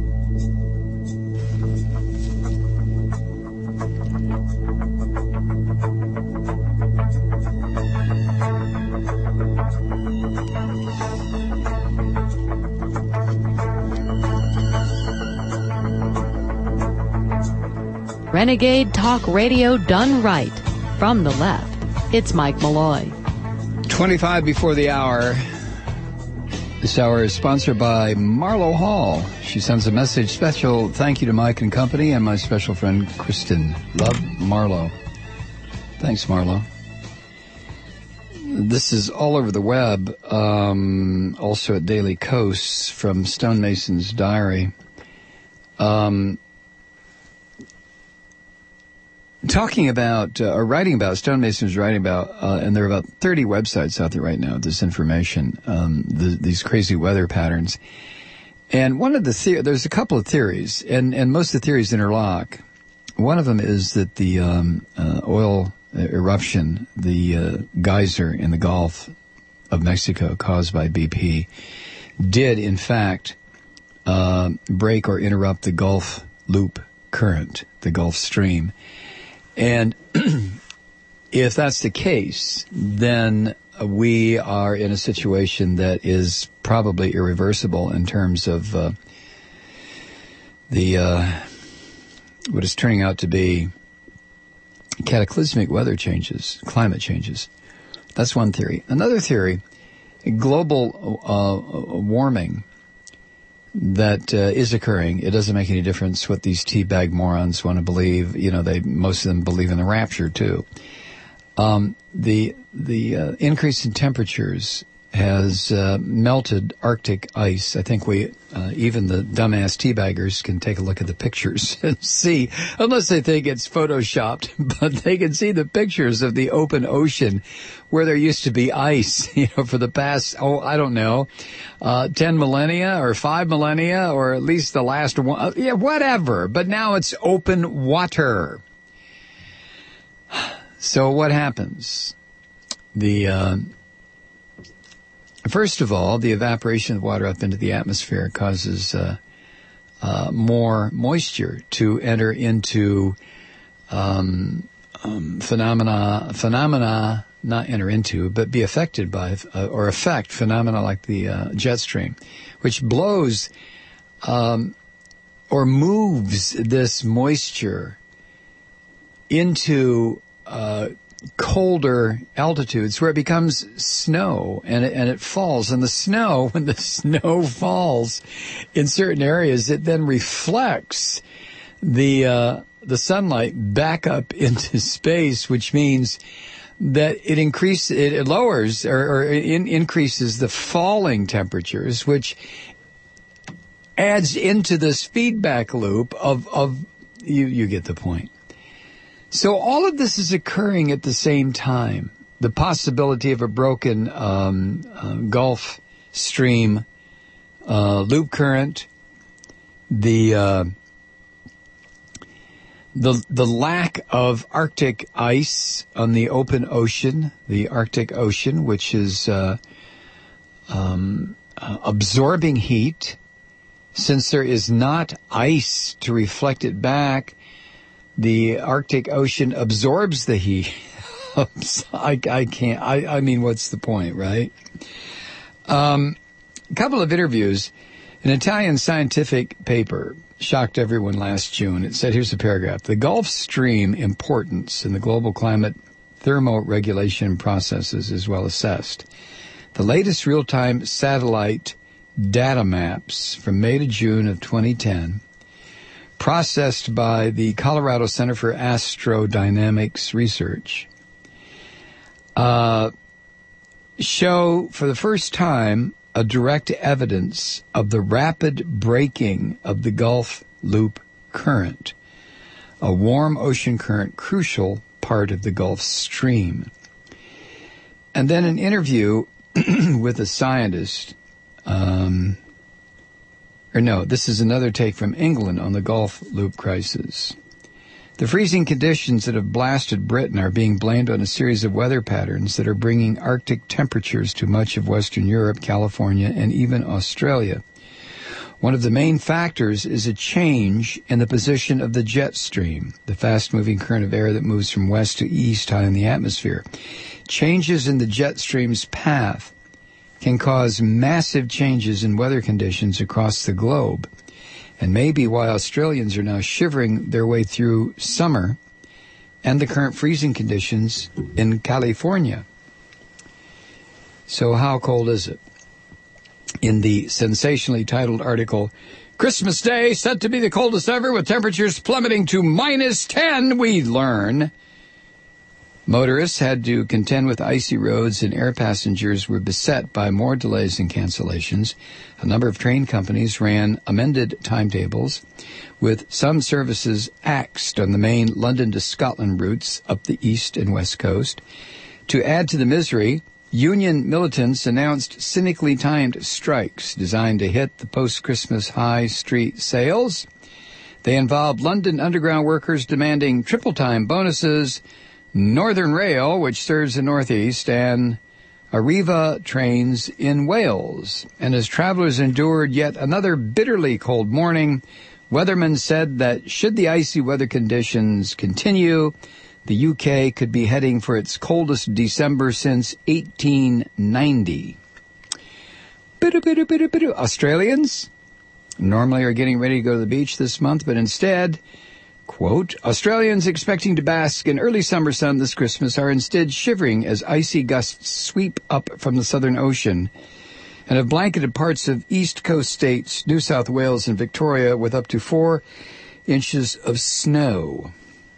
Renegade Talk Radio done right. From the left, it's Mike Malloy. twenty-five before the hour. This hour is sponsored by Marlo Hall. She sends a message. Special thank you to Mike and company and my special friend Kristen. Love, Marlo. Thanks, Marlo. this is all over the web, um, also at Daily Coast from Stonemason's diary. Um, talking about, uh, or writing about, Stonemason's writing about, uh, and there are about thirty websites out there right now with this information, um, the, these crazy weather patterns. And one of the, the- there's a couple of theories, and, and most of the theories interlock. One of them is that the um, uh, oil eruption, the uh, geyser in the Gulf of Mexico caused by B P, did in fact uh, break or interrupt the Gulf Loop current, the Gulf Stream. And if that's the case, then we are in a situation that is probably irreversible in terms of uh, the uh, what is turning out to be cataclysmic weather changes, climate changes. That's one theory. Another theory, global uh, warming that uh, is occurring. It doesn't make any difference what these teabag morons want to believe. You know, they most of them believe in the rapture too. Um, the the uh, increase in temperatures has uh, melted Arctic ice. I think we, uh, even the dumbass teabaggers can take a look at the pictures and see, unless they think it's photoshopped, but they can see the pictures of the open ocean where there used to be ice, you know, for the past, oh, I don't know, uh, ten millennia or five millennia or at least the last one, uh, yeah, whatever. But now it's open water. So what happens? The, uh, First of all, the evaporation of water up into the atmosphere causes uh, uh, more moisture to enter into um, um, phenomena, phenomena not enter into, but be affected by, uh, or affect phenomena like the uh, jet stream, which blows um, or moves this moisture into uh colder altitudes where it becomes snow and it, and it falls. And the snow, when the snow falls in certain areas, it then reflects the uh, the sunlight back up into space, which means that it increases, it, it lowers or, or in, increases the falling temperatures, which adds into this feedback loop of of you. You get the point. So all of this is occurring at the same time. The possibility of a broken um, uh, Gulf Stream uh, loop current, the uh, the the lack of Arctic ice on the open ocean, the Arctic Ocean, which is uh, um, uh, absorbing heat, since there is not ice to reflect it back. The Arctic Ocean absorbs the heat. I, I can't, I, I mean, what's the point, right? Um, a couple of interviews. An Italian scientific paper shocked everyone last June. It said, here's a paragraph. The Gulf Stream importance in the global climate thermoregulation processes is well assessed. The latest real-time satellite data maps from May to June of twenty ten processed by the Colorado Center for Astrodynamics Research, uh, show for the first time a direct evidence of the rapid breaking of the Gulf Loop current, a warm ocean current crucial part of the Gulf Stream. And then an interview with a scientist, um, Or no, this is another take from England on the Gulf Loop crisis. The freezing conditions that have blasted Britain are being blamed on a series of weather patterns that are bringing Arctic temperatures to much of Western Europe, California, and even Australia. One of the main factors is a change in the position of the jet stream, the fast-moving current of air that moves from west to east high in the atmosphere. Changes in the jet stream's path can cause massive changes in weather conditions across the globe, and maybe why Australians are now shivering their way through summer and the current freezing conditions in California. So how cold is it? In the sensationally titled article, Christmas Day set to be the coldest ever with temperatures plummeting to minus ten, we learn Motorists had to contend with icy roads, and air passengers were beset by more delays and cancellations. A number of train companies ran amended timetables, with some services axed on the main London to Scotland routes up the east and west coast. To add to the misery, union militants announced cynically timed strikes designed to hit the post-Christmas high street sales. They involved London Underground workers demanding triple-time bonuses, Northern Rail, which serves the Northeast, and Arriva trains in Wales. And as travelers endured yet another bitterly cold morning, weathermen said that should the icy weather conditions continue, the U K could be heading for its coldest December since eighteen ninety. Australians normally are getting ready to go to the beach this month, but instead, quote, Australians expecting to bask in early summer sun this Christmas are instead shivering as icy gusts sweep up from the Southern Ocean and have blanketed parts of East Coast states, New South Wales and Victoria with up to four inches of snow.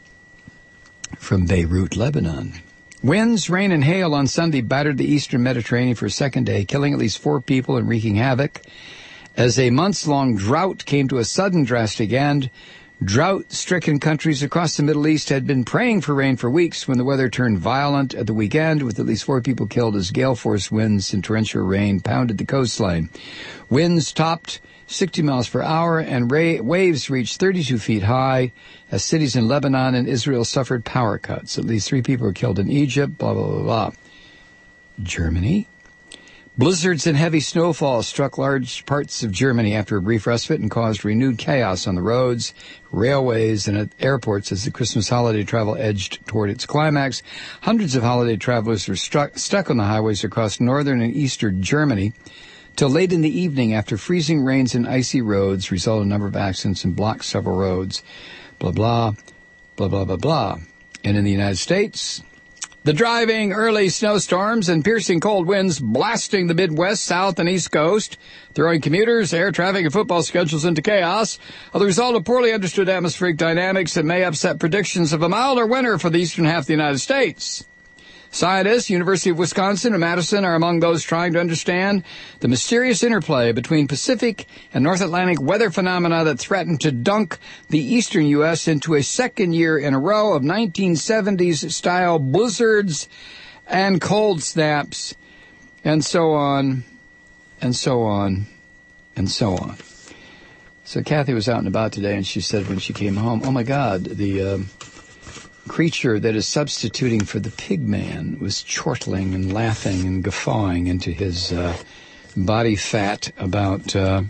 From Beirut, Lebanon. Winds, rain, and hail on Sunday battered the eastern Mediterranean for a second day, killing at least four people and wreaking havoc as a months-long drought came to a sudden drastic end. Drought-stricken countries across the Middle East had been praying for rain for weeks when the weather turned violent at the weekend, with at least four people killed as gale-force winds and torrential rain pounded the coastline. Winds topped sixty miles per hour and ra- waves reached thirty-two feet high as cities in Lebanon and Israel suffered power cuts. At least three people were killed in Egypt, blah, blah, blah, blah. Germany. Blizzards and heavy snowfall struck large parts of Germany after a brief respite and caused renewed chaos on the roads, railways, and at airports as the Christmas holiday travel edged toward its climax. Hundreds of holiday travelers were struck, stuck on the highways across northern and eastern Germany till late in the evening after freezing rains and icy roads resulted in a number of accidents and blocked several roads. Blah, blah, blah, blah, blah, blah. And in the United States, the driving early snowstorms and piercing cold winds blasting the Midwest, South, and East Coast, throwing commuters, air traffic, and football schedules into chaos are the result of poorly understood atmospheric dynamics that may upset predictions of a milder winter for the eastern half of the United States. Scientists, University of Wisconsin and Madison, are among those trying to understand the mysterious interplay between Pacific and North Atlantic weather phenomena that threaten to dunk the eastern U S into a second year in a row of nineteen seventies-style blizzards and cold snaps, and so on, and so on, and so on. So Kathy was out and about today, and she said when she came home, oh, my God, the Uh, creature that is substituting for the pig man was chortling and laughing and guffawing into his uh, body fat about uh,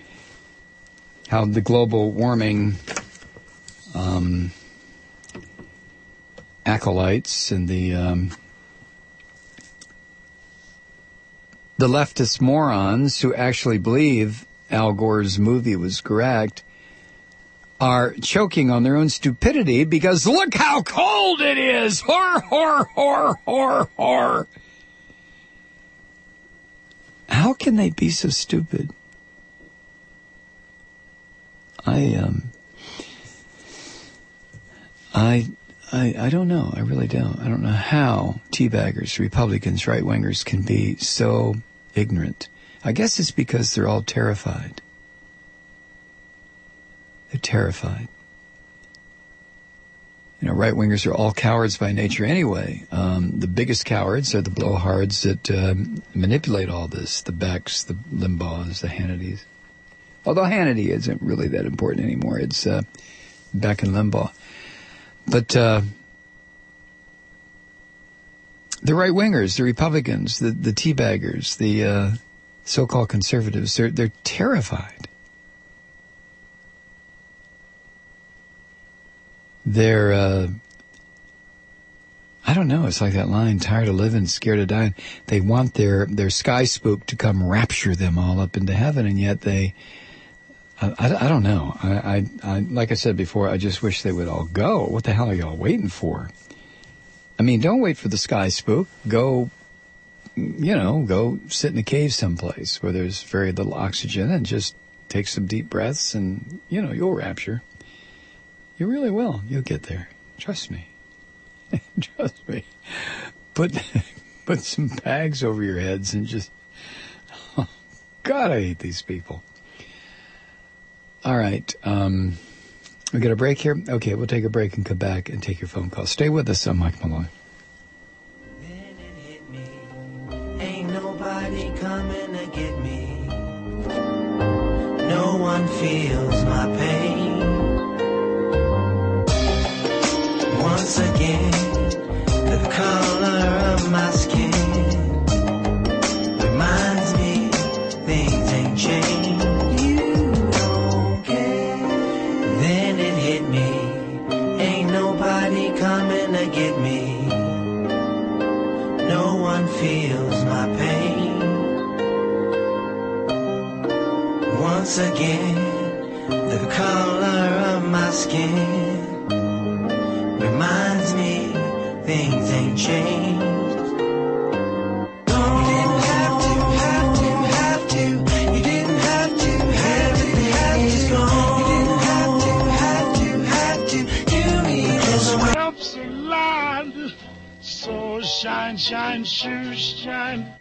how the global warming um, acolytes and the um, the leftist morons who actually believe Al Gore's movie was correct are choking on their own stupidity because look how cold it is! Hor, hor, hor, hor, hor. How can they be so stupid? I, um, I, I, I don't know. I really don't. I don't know how teabaggers, Republicans, right-wingers can be so ignorant. I guess it's because they're all terrified. They're terrified. You know, right-wingers are all cowards by nature anyway. Um, the biggest cowards are the blowhards that um, manipulate all this, the Becks, the Limbaughs, the Hannitys. Although Hannity isn't really that important anymore. It's uh, Beck and Limbaugh. But uh, the right-wingers, the Republicans, the, the teabaggers, the uh, so-called conservatives, they're, they're terrified. They're, uh, I don't know, it's like that line, tired of living, scared of dying. They want their, their sky spook to come rapture them all up into heaven, and yet they, I, I, I don't know. I, I, I, like I said before, I just wish they would all go. What the hell are y'all waiting for? I mean, don't wait for the sky spook. Go, you know, go sit in a cave someplace where there's very little oxygen and just take some deep breaths and, you know, you'll rapture. You really will. You'll get there. Trust me. Trust me. Put put some bags over your heads and just... Oh, God, I hate these people. All right. Um, we got a break here? Okay, we'll take a break and come back and take your phone call. Stay with us. I'm Mike Malloy. Then it hit me. Ain't nobody coming to get me. No one feels my pain. Once again, the color of my skin reminds me things ain't changed. You don't care. Then it hit me. Ain't nobody coming to get me. No one feels my pain. Once again, the color of my skin reminds me things ain't changed. You didn't have to, have to, have to. You didn't have to, have to, have to. You didn't have to, have to, have to. Give me this one. Helps a lot. So shine, shine, shoes, shine.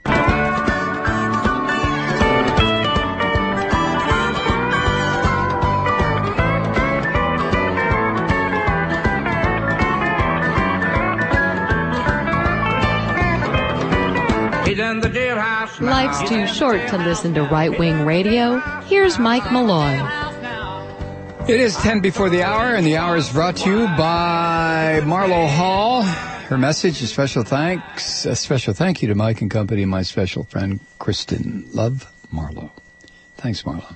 Life's too short to listen to right-wing radio. Here's Mike Malloy. It is ten before the hour, and the hour is brought to you by Marlo Hall. Her message, a special thanks, a special thank you to Mike and Company and my special friend, Kristen Love Marlo. Thanks, Marlo.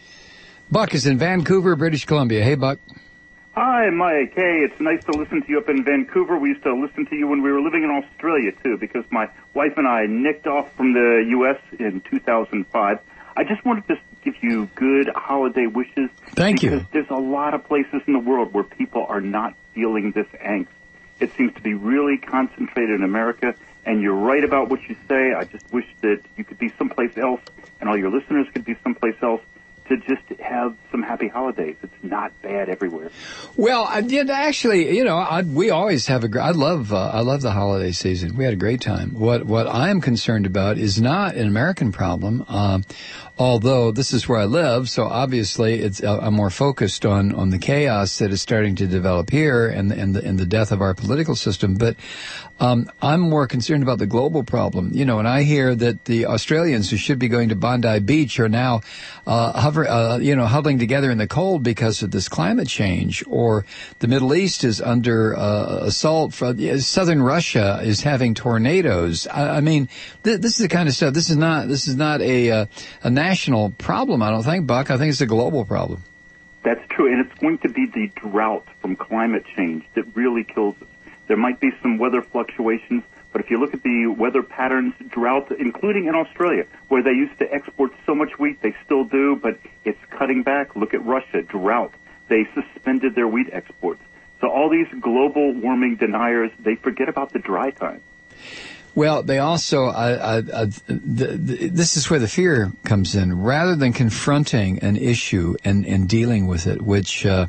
Buck is in Vancouver, British Columbia. Hey, Buck. Hi, Mike. Hey, it's nice to listen to you up in Vancouver. We used to listen to you when we were living in Australia, too, because my wife and I nicked off from the U S in two thousand five. I just wanted to give you good holiday wishes. Thank you. Because there's a lot of places in the world where people are not feeling this angst. It seems to be really concentrated in America, and you're right about what you say. I just wish that you could be someplace else, and all your listeners could be someplace else, to just have some happy holidays. It's not bad everywhere. Well, I did actually, you know, I, we always have a great, I love, uh, I love the holiday season. We had a great time. What, what I'm concerned about is not an American problem. Um, although this is where I live, so obviously it's, uh, I'm more focused on, on the chaos that is starting to develop here and, and the, and the death of our political system. But, um, I'm more concerned about the global problem. You know, and I hear that the Australians who should be going to Bondi Beach are now, uh, hover, uh, you know, huddling together in the cold because of this climate change, or the Middle East is under, uh, assault from, uh, southern Russia is having tornadoes. I, I mean, th- this is the kind of stuff, this is not, this is not a, uh, a national problem, I don't think, Buck. I think it's a global problem. That's true, and it's going to be the drought from climate change that really kills us. There might be some weather fluctuations, but if you look at the weather patterns, drought, including in Australia, where they used to export so much wheat, they still do, but it's cutting back. Look at Russia, drought. They suspended their wheat exports. So all these global warming deniers, they forget about the dry time. Well, they also, uh, uh, the, the, this is where the fear comes in. Rather than confronting an issue and, and dealing with it, which uh,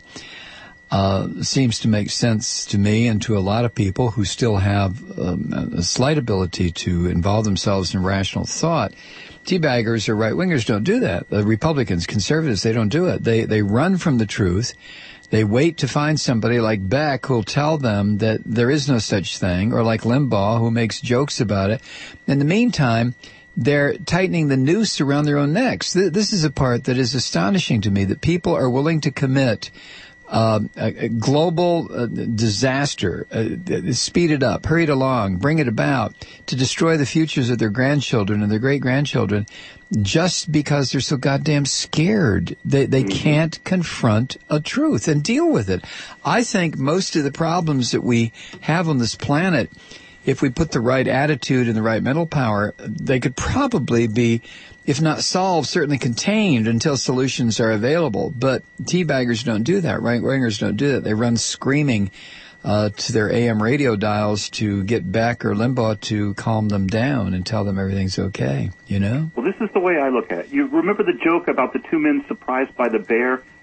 uh, seems to make sense to me and to a lot of people who still have um, a slight ability to involve themselves in rational thought, teabaggers or right-wingers don't do that. The Republicans, conservatives, they don't do it. They they run from the truth. They wait to find somebody like Beck who'll tell them that there is no such thing, or like Limbaugh who makes jokes about it. In the meantime, they're tightening the noose around their own necks. This is a part that is astonishing to me, that people are willing to commit uh, a, a global uh, disaster, uh, speed it up, hurry it along, bring it about, to destroy the futures of their grandchildren and their great-grandchildren, just because they're so goddamn scared. They they can't confront a truth and deal with it. I think most of the problems that we have on this planet, if we put the right attitude and the right mental power, they could probably be, if not solved, certainly contained until solutions are available. But teabaggers don't do that. Right-wingers don't do that. They run screaming Uh, to their A M radio dials to get Beck or Limbaugh to calm them down and tell them everything's okay, you know? Well, this is the way I look at it. You remember the joke about the two men surprised by the bear,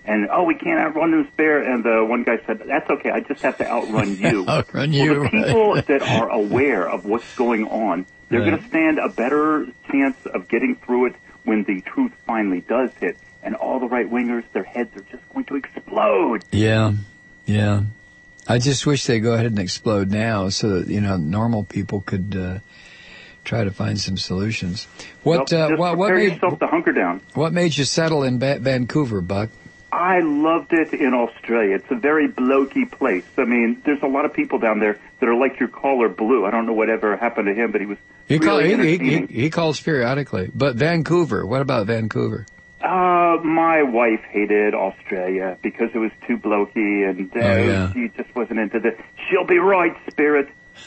And, oh, we can't outrun this bear. And the one guy said, that's okay, I just have to outrun you. outrun well, you. The people that are aware of what's going on, they're Right. going to stand a better chance of getting through it when the truth finally does hit. And all the right-wingers, their heads are just going to explode. Yeah, yeah. I just wish they'd go ahead and explode now so that, you know, normal people could uh, try to find some solutions. What, well, uh, just what, what prepare made, yourself to hunker down. What made you settle in ba- Vancouver, Buck? I loved it in Australia. It's a very blokey place. I mean, there's a lot of people down there that are like your caller Blue. I don't know whatever happened to him, but he was He, really call, he, he, entertaining. he, he calls periodically. But Vancouver, what about Vancouver? Uh, my wife hated Australia because it was too blokey, and uh, Oh, yeah. she just wasn't into the she'll be right spirit.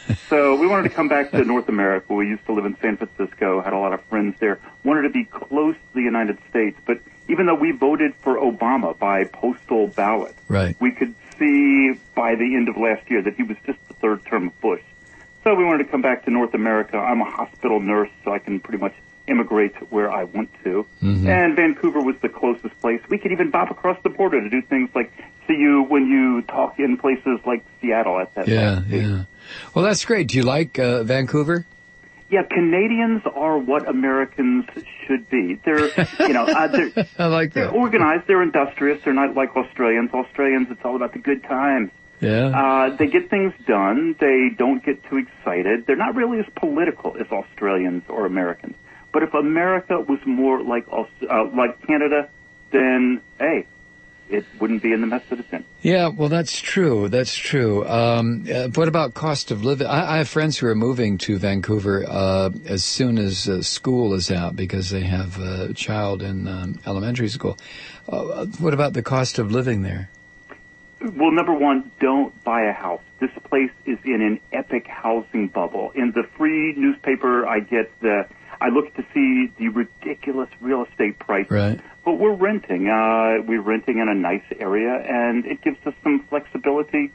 So we wanted to come back to North America. We used to live in San Francisco, had a lot of friends there, wanted to be close to the United States. But even though we voted for Obama by postal ballot, Right. we could see by the end of last year that he was just the third term of Bush. So we wanted to come back to North America. I'm a hospital nurse, so I can pretty much immigrate where I want to. Mhm. And Vancouver was the closest place. We could even bop across the border to do things like see you when you talk in places like Seattle at that Yeah, time. yeah. Well, that's great. Do you like uh, Vancouver? Yeah, Canadians are what Americans should be. They're, you know, uh, they're, I like they're that. organized, they're industrious, they're not like Australians. Australians, it's all about the good times. Yeah. Uh, they get things done. They don't get too excited. They're not really as political as Australians or Americans. But if America was more like Aus- uh, like Canada, then, hey, it wouldn't be in the mess that it's in. Yeah, well, that's true. That's true. Um, uh, what about cost of living? I, I have friends who are moving to Vancouver uh, as soon as uh, school is out because they have a child in um, elementary school. Uh, what about the cost of living there? Well, number one, don't buy a house. This place is in an epic housing bubble. In the free newspaper, I get the, I look to see the ridiculous real estate prices. Right. But we're renting. Uh, we're renting in a nice area, and it gives us some flexibility.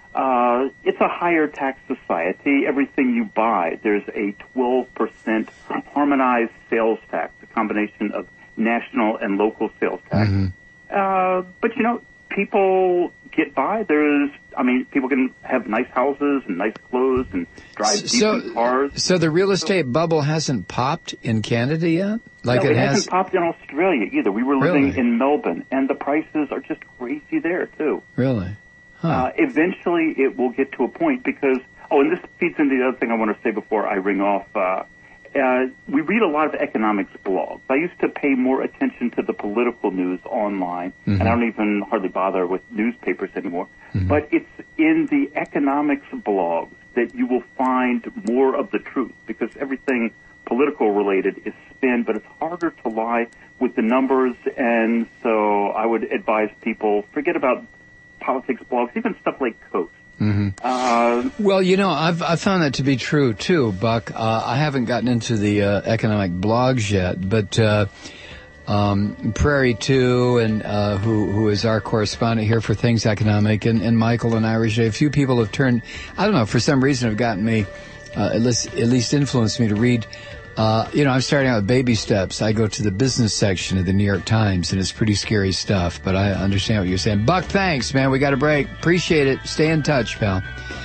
Uh, it's a higher tax society. Everything you buy, there's a twelve percent harmonized sales tax, a combination of national and local sales tax. Mm-hmm. Uh, but, you know, people get by. There's, I mean, people can have nice houses and nice clothes and drive decent So, cars. so the real estate bubble hasn't popped in Canada yet? Like no, it, it has? hasn't popped in Australia either. We were living Really? in Melbourne, and the prices are just crazy there, too. Really? Huh. Uh, eventually, it will get to a point because, oh, and this feeds into the other thing I want to say before I ring off. Uh, uh, we read a lot of economics blogs. I used to pay more attention to the political news online, Mhm. and I don't even hardly bother with newspapers anymore. Mhm. But it's in the economics blogs that you will find more of the truth because everything political related is spin, but it's harder to lie with the numbers. And so I would advise people, forget about politics blogs, even stuff like Coast. Mm-hmm. Uh, Well, you know, I've I found that to be true too, Buck. Uh, I haven't gotten into the uh, economic blogs yet, but uh, um, Prairie Two, and uh, who who is our correspondent here for Things Economic, and, and Michael and Irish, a few people have turned. I don't know, for some reason, have gotten me, uh, at least at least influenced me to read. Uh, you know, I'm starting out with baby steps. I go to the business section of the New York Times, and it's pretty scary stuff, but I understand what you're saying. Buck, thanks, man. We got a break. Appreciate it. Stay in touch, pal.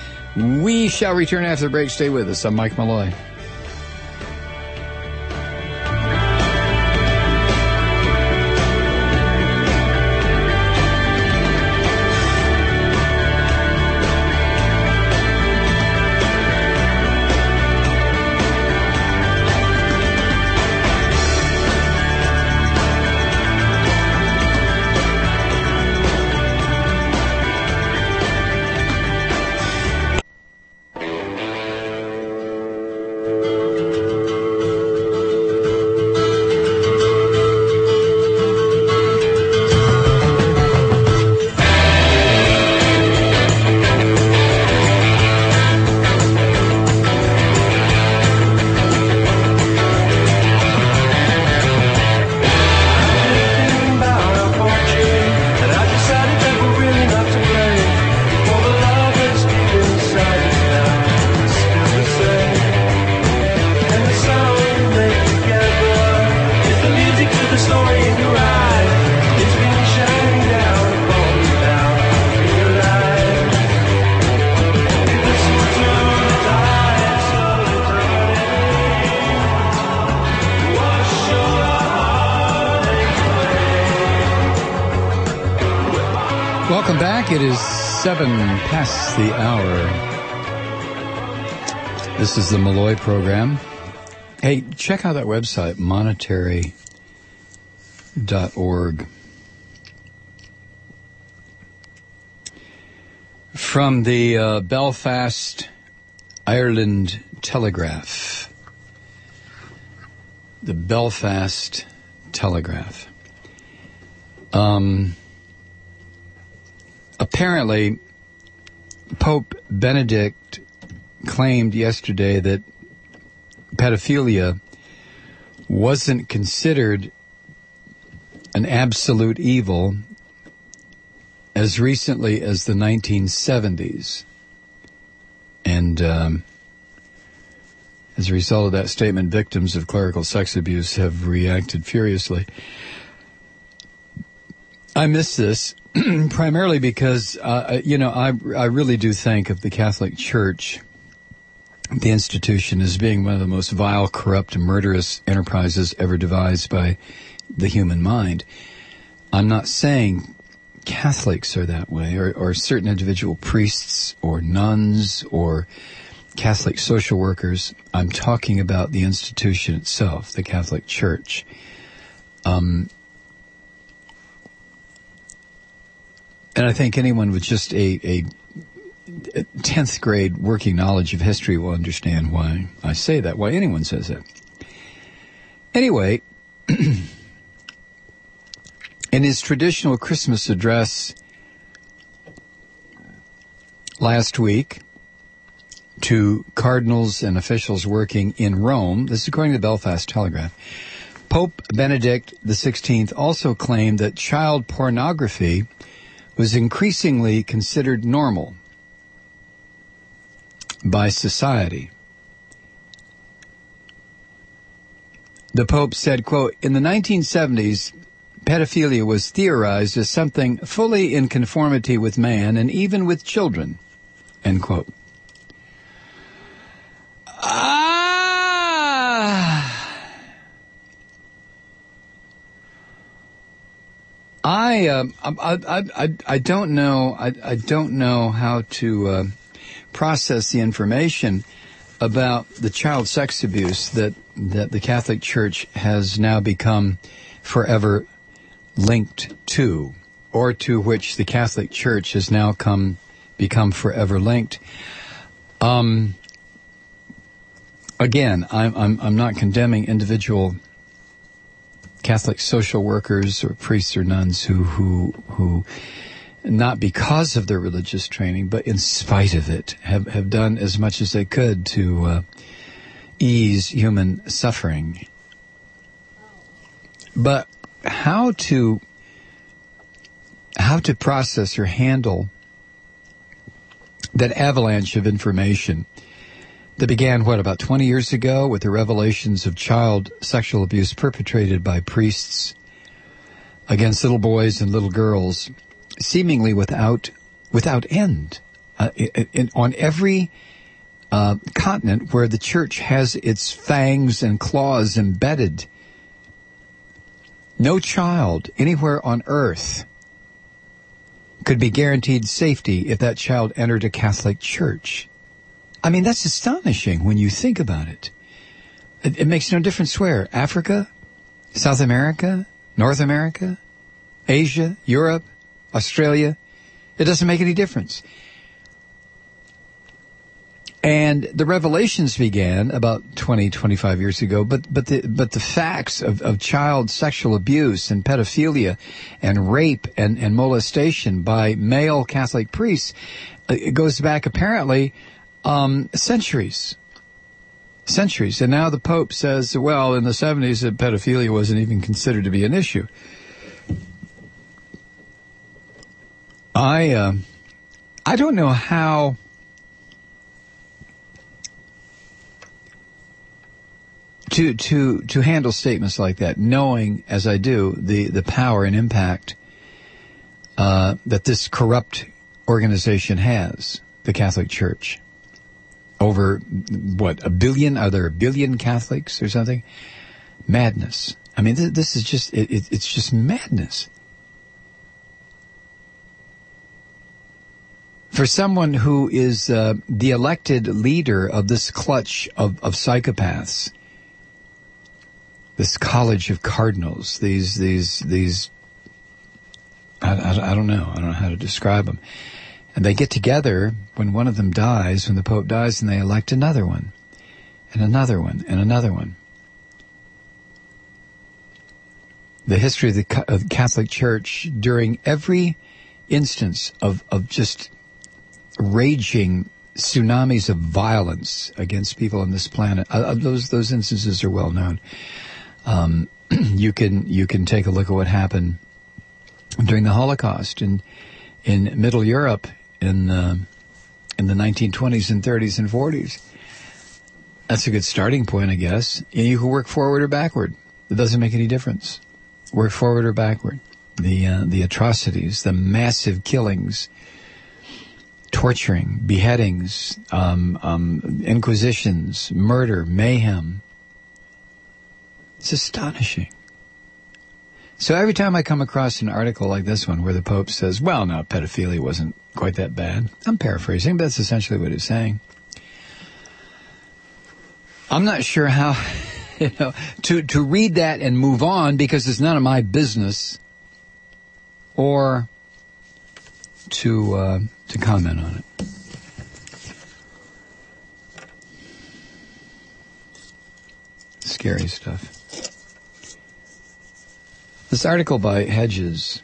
We shall return after the break. Stay with us. I'm Mike Malloy. Welcome back. It is seven past the hour. This is the Malloy program. Hey, check out that website, monetary dot org. From the uh, Belfast, Ireland Telegraph. The Belfast Telegraph. Um... Apparently, Pope Benedict claimed yesterday that pedophilia wasn't considered an absolute evil as recently as the nineteen seventies. And um, as a result of that statement, victims of clerical sex abuse have reacted furiously. I miss this. Primarily because, uh, you know, I, I really do think of the Catholic Church, the institution, as being one of the most vile, corrupt, murderous enterprises ever devised by the human mind. I'm not saying Catholics are that way, or, or certain individual priests or nuns or Catholic social workers. I'm talking about the institution itself, the Catholic Church. Um And I think anyone with just a, a tenth grade working knowledge of history will understand why I say that, why anyone says that. Anyway, in his traditional Christmas address last week to cardinals and officials working in Rome, this is according to the Belfast Telegraph, Pope Benedict the sixteenth also claimed that child pornography was increasingly considered normal by society. The Pope said, quote, "In the nineteen seventies, pedophilia was theorized as something fully in conformity with man and even with children," end quote. Ah! I, uh, I, I, I, I don't know, I, I don't know how to uh, process the information about the child sex abuse that, that the Catholic Church has now become forever linked to, or to which the Catholic Church has now come, become forever linked. Um, again, I'm, I'm, I'm not condemning individual Catholic social workers or priests or nuns who, who, who, not because of their religious training, but in spite of it, have, have done as much as they could to uh, ease human suffering. But how to, how to process or handle that avalanche of information that began, what, about twenty years ago with the revelations of child sexual abuse perpetrated by priests against little boys and little girls, seemingly without without end, uh, in, in, on every uh, continent where the church has its fangs and claws embedded. No child anywhere on earth could be guaranteed safety if that child entered a Catholic church. I mean, that's astonishing when you think about it. It, it makes no difference where. Africa, South America, North America, Asia, Europe, Australia. It doesn't make any difference. And the revelations began about twenty, twenty-five years ago, but, but the, but the facts of, of child sexual abuse and pedophilia and rape and, and molestation by male Catholic priests, it goes back apparently Um, centuries, centuries. And now the Pope says, well, in the seventies, that pedophilia wasn't even considered to be an issue. I, uh, I don't know how to, to, to handle statements like that, knowing, as I do, the, the power and impact, uh, that this corrupt organization has, the Catholic Church. Over, what, a billion? Are there a billion Catholics or something? Madness. I mean, this, this is just, it, it, it's just madness. for someone who is uh, the elected leader of this clutch of, of psychopaths, this college of cardinals, these, these, these, I, I, I don't know, I don't know how to describe them. And they get together when one of them dies, when the Pope dies, and they elect another one, and another one, and another one. The history of the, of the Catholic Church during every instance of, of just raging tsunamis of violence against people on this planet. Uh, those those instances are well known. Um, you can you can take a look at what happened during the Holocaust in in Middle Europe in uh, in the nineteen twenties and thirties and forties. That's a good starting point, I guess. And you can work forward or backward. It doesn't make any difference. Work forward or backward. The uh, the atrocities, the massive killings, torturing, beheadings, um, um, inquisitions, murder, mayhem. It's astonishing. So every time I come across an article like this one where the Pope says, well, no, pedophilia wasn't quite that bad. I'm paraphrasing, but that's essentially what he's saying. I'm not sure how, you know, to, to read that and move on because it's none of my business, or to uh, to comment on it. Scary stuff. This article by Hedges.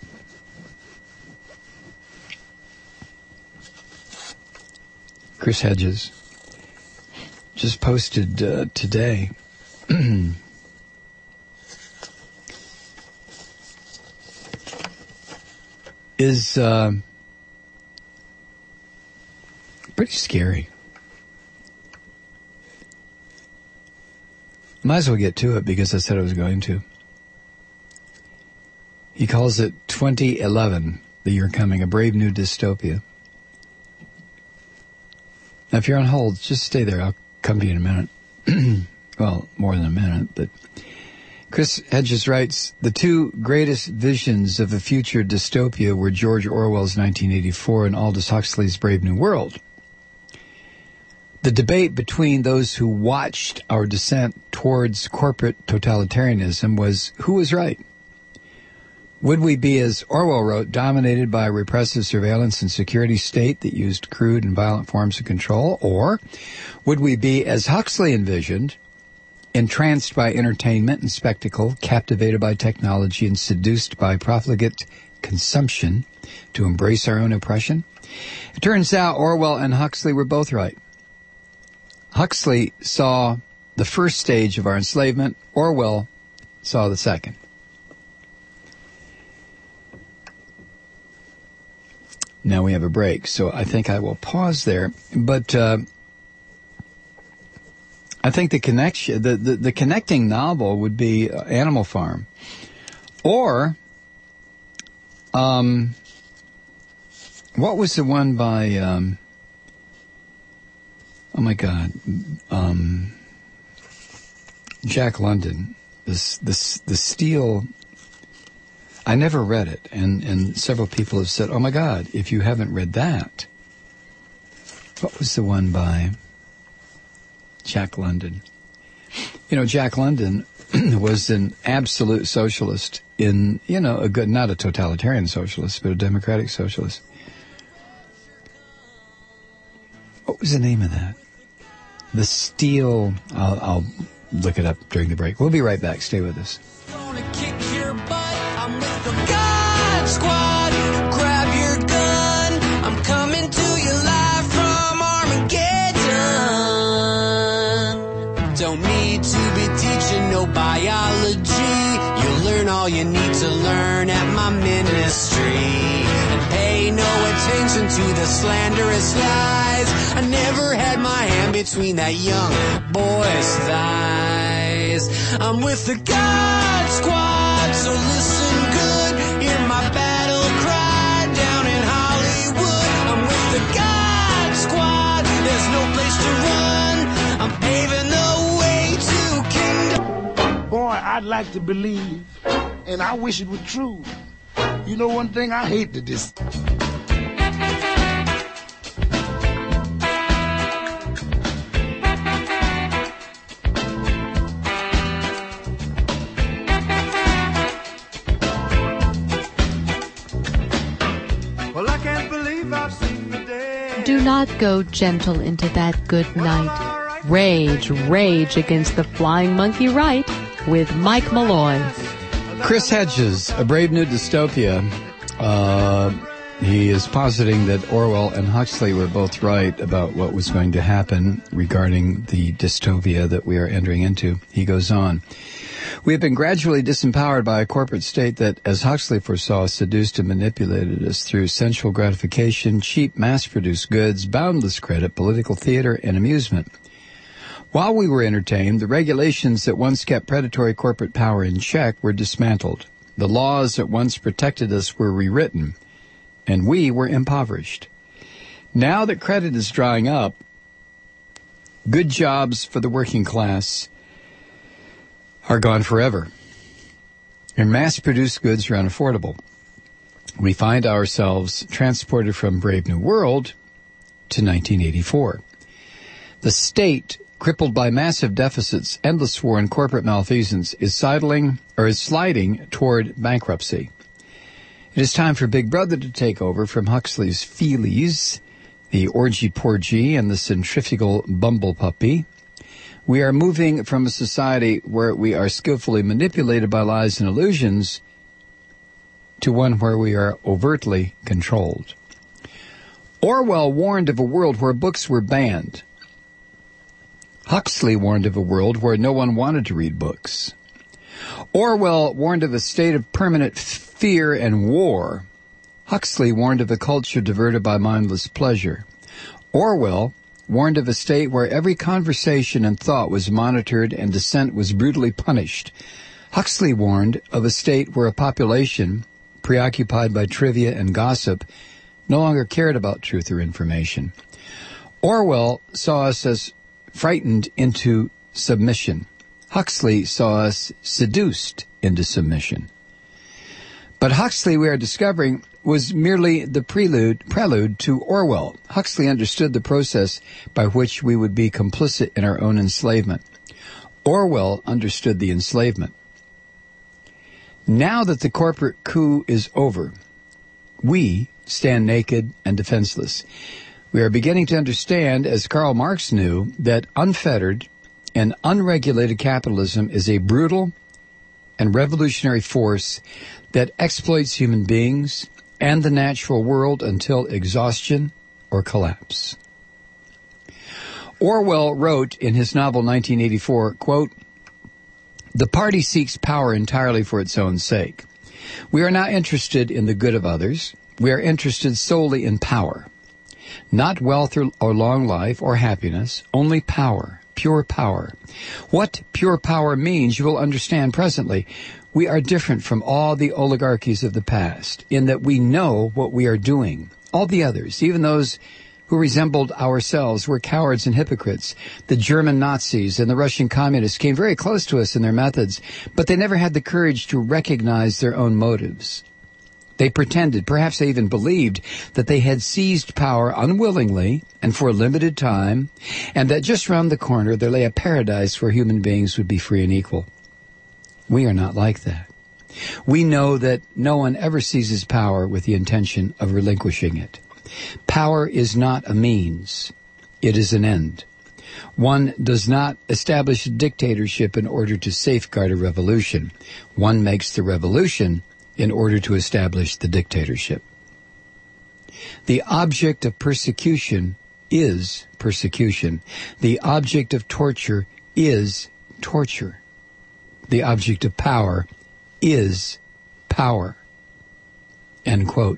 Chris Hedges just posted uh, today. is uh, pretty scary. Might as well get to it because I said I was going to. He calls it twenty eleven, the year coming, a brave new dystopia. Now, if you're on hold, just stay there. I'll come to you in a minute. Well, more than a minute, but Chris Hedges writes, the two greatest visions of a future dystopia were George Orwell's nineteen eighty-four and Aldous Huxley's Brave New World. The debate between those who watched our descent towards corporate totalitarianism was who was right. Would we be, as Orwell wrote, dominated by a repressive surveillance and security state that used crude and violent forms of control? Or would we be, as Huxley envisioned, entranced by entertainment and spectacle, captivated by technology, and seduced by profligate consumption to embrace our own oppression? It turns out Orwell and Huxley were both right. Huxley saw the first stage of our enslavement. Orwell saw the second. Now we have a break, so I think I will pause there. But uh, I think the connection, the, the, the connecting novel would be uh, Animal Farm, or um, what was the one by? Um, oh my God, um, Jack London. This this the Steel. I never read it, and, and several people have said, oh, my God, if you haven't read that. What was the one by Jack London? You know, Jack London was an absolute socialist in, you know, a good, not a totalitarian socialist, but a democratic socialist. What was the name of that? The Steel. I'll, I'll look it up during the break. We'll be right back. Stay with us. God Squad, grab your gun. I'm coming to you live from Armageddon. Don't need to be teaching no biology. You'll learn all you need to learn at my ministry. And pay no attention to the slanderous lies. I never had my hand between that young boy's thighs. I'm with the God Squad, so listen good. Hear my battle cry down in Hollywood. I'm with the God Squad. There's no place to run. I'm paving the way to kingdom. Boy, I'd like to believe, and I wish it were true. You know one thing I hate to dis... Do not go gentle into that good night. Rage, rage against the flying monkey right with Mike Malloy. Chris Hedges, A Brave New Dystopia. Uh, he is positing that Orwell and Huxley were both right about what was going to happen regarding the dystopia that we are entering into. He goes on. We have been gradually disempowered by a corporate state that, as Huxley foresaw, seduced and manipulated us through sensual gratification, cheap mass-produced goods, boundless credit, political theater, and amusement. While we were entertained, the regulations that once kept predatory corporate power in check were dismantled. The laws that once protected us were rewritten, and we were impoverished. Now that credit is drying up, good jobs for the working class are gone forever, and mass-produced goods are unaffordable. We find ourselves transported from Brave New World to nineteen eighty-four. The state, crippled by massive deficits, endless war, and corporate malfeasance, is sidling or is sliding toward bankruptcy. It is time for Big Brother to take over from Huxley's feelies, the orgy-porgy, and the centrifugal bumble puppy. We are moving from a society where we are skillfully manipulated by lies and illusions to one where we are overtly controlled. Orwell warned of a world where books were banned. Huxley warned of a world where no one wanted to read books. Orwell warned of a state of permanent fear and war. Huxley warned of a culture diverted by mindless pleasure. Orwell warned of a state where every conversation and thought was monitored and dissent was brutally punished. Huxley warned of a state where a population, preoccupied by trivia and gossip, no longer cared about truth or information. Orwell saw us as frightened into submission. Huxley saw us seduced into submission. But Huxley, we are discovering, was merely the prelude, prelude to Orwell. Huxley understood the process by which we would be complicit in our own enslavement. Orwell understood the enslavement. Now that the corporate coup is over, we stand naked and defenseless. We are beginning to understand, as Karl Marx knew, that unfettered and unregulated capitalism is a brutal and revolutionary force that exploits human beings and the natural world until exhaustion or collapse. Orwell wrote in his novel nineteen eighty-four, quote, "The party seeks power entirely for its own sake. We are not interested in the good of others. We are interested solely in power. Not wealth or, or long life or happiness, only power, pure power. What pure power means you will understand presently. We are different from all the oligarchies of the past in that we know what we are doing. All the others, even those who resembled ourselves, were cowards and hypocrites. The German Nazis and the Russian communists came very close to us in their methods, but they never had the courage to recognize their own motives. They pretended, perhaps they even believed, that they had seized power unwillingly and for a limited time, and that just round the corner there lay a paradise where human beings would be free and equal. We are not like that. We know that no one ever seizes power with the intention of relinquishing it. Power is not a means. It is an end. One does not establish a dictatorship in order to safeguard a revolution. One makes the revolution in order to establish the dictatorship. The object of persecution is persecution. The object of torture is torture. The object of power is power." End quote.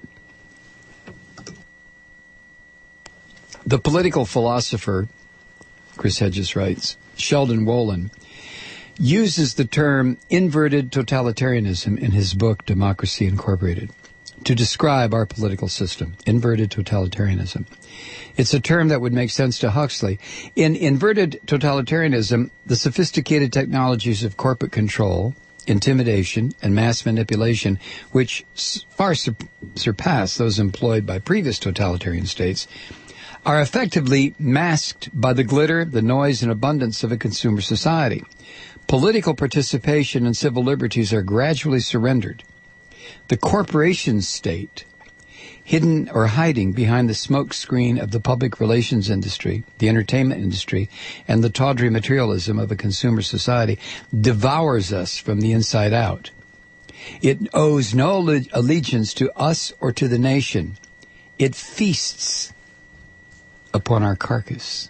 The political philosopher, Chris Hedges writes, Sheldon Wolin, uses the term inverted totalitarianism in his book, Democracy Incorporated, to describe our political system. Inverted totalitarianism. It's a term that would make sense to Huxley. In inverted totalitarianism, the sophisticated technologies of corporate control, intimidation, and mass manipulation, which far sur- surpass those employed by previous totalitarian states, are effectively masked by the glitter, the noise, and abundance of a consumer society. Political participation and civil liberties are gradually surrendered. The corporation state hidden or hiding behind the smoke screen of the public relations industry, the entertainment industry, and the tawdry materialism of a consumer society, devours us from the inside out. It owes no allegiance to us or to the nation. It feasts upon our carcass.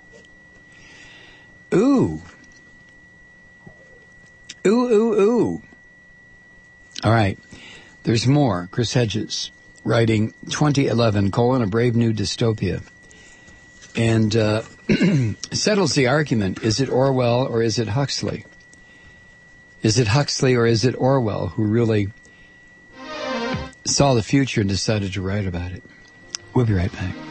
Ooh. Ooh, ooh, ooh. All right. There's more. Chris Hedges, writing twenty eleven, colon, A Brave New Dystopia. And uh, settles the argument, is it Orwell or is it Huxley? Is it Huxley or is it Orwell who really saw the future and decided to write about it? We'll be right back.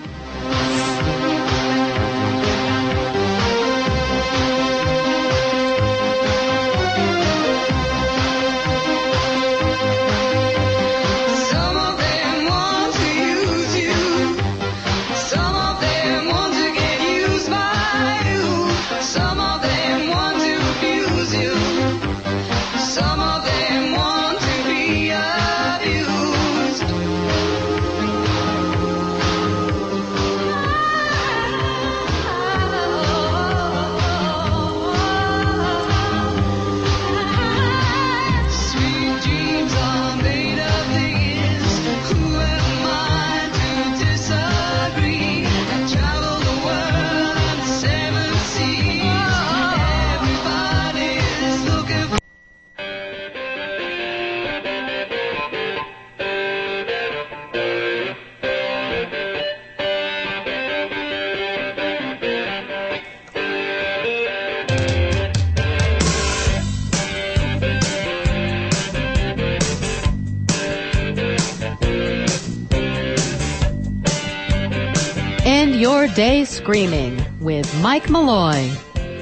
Your Day Screaming with Mike Malloy.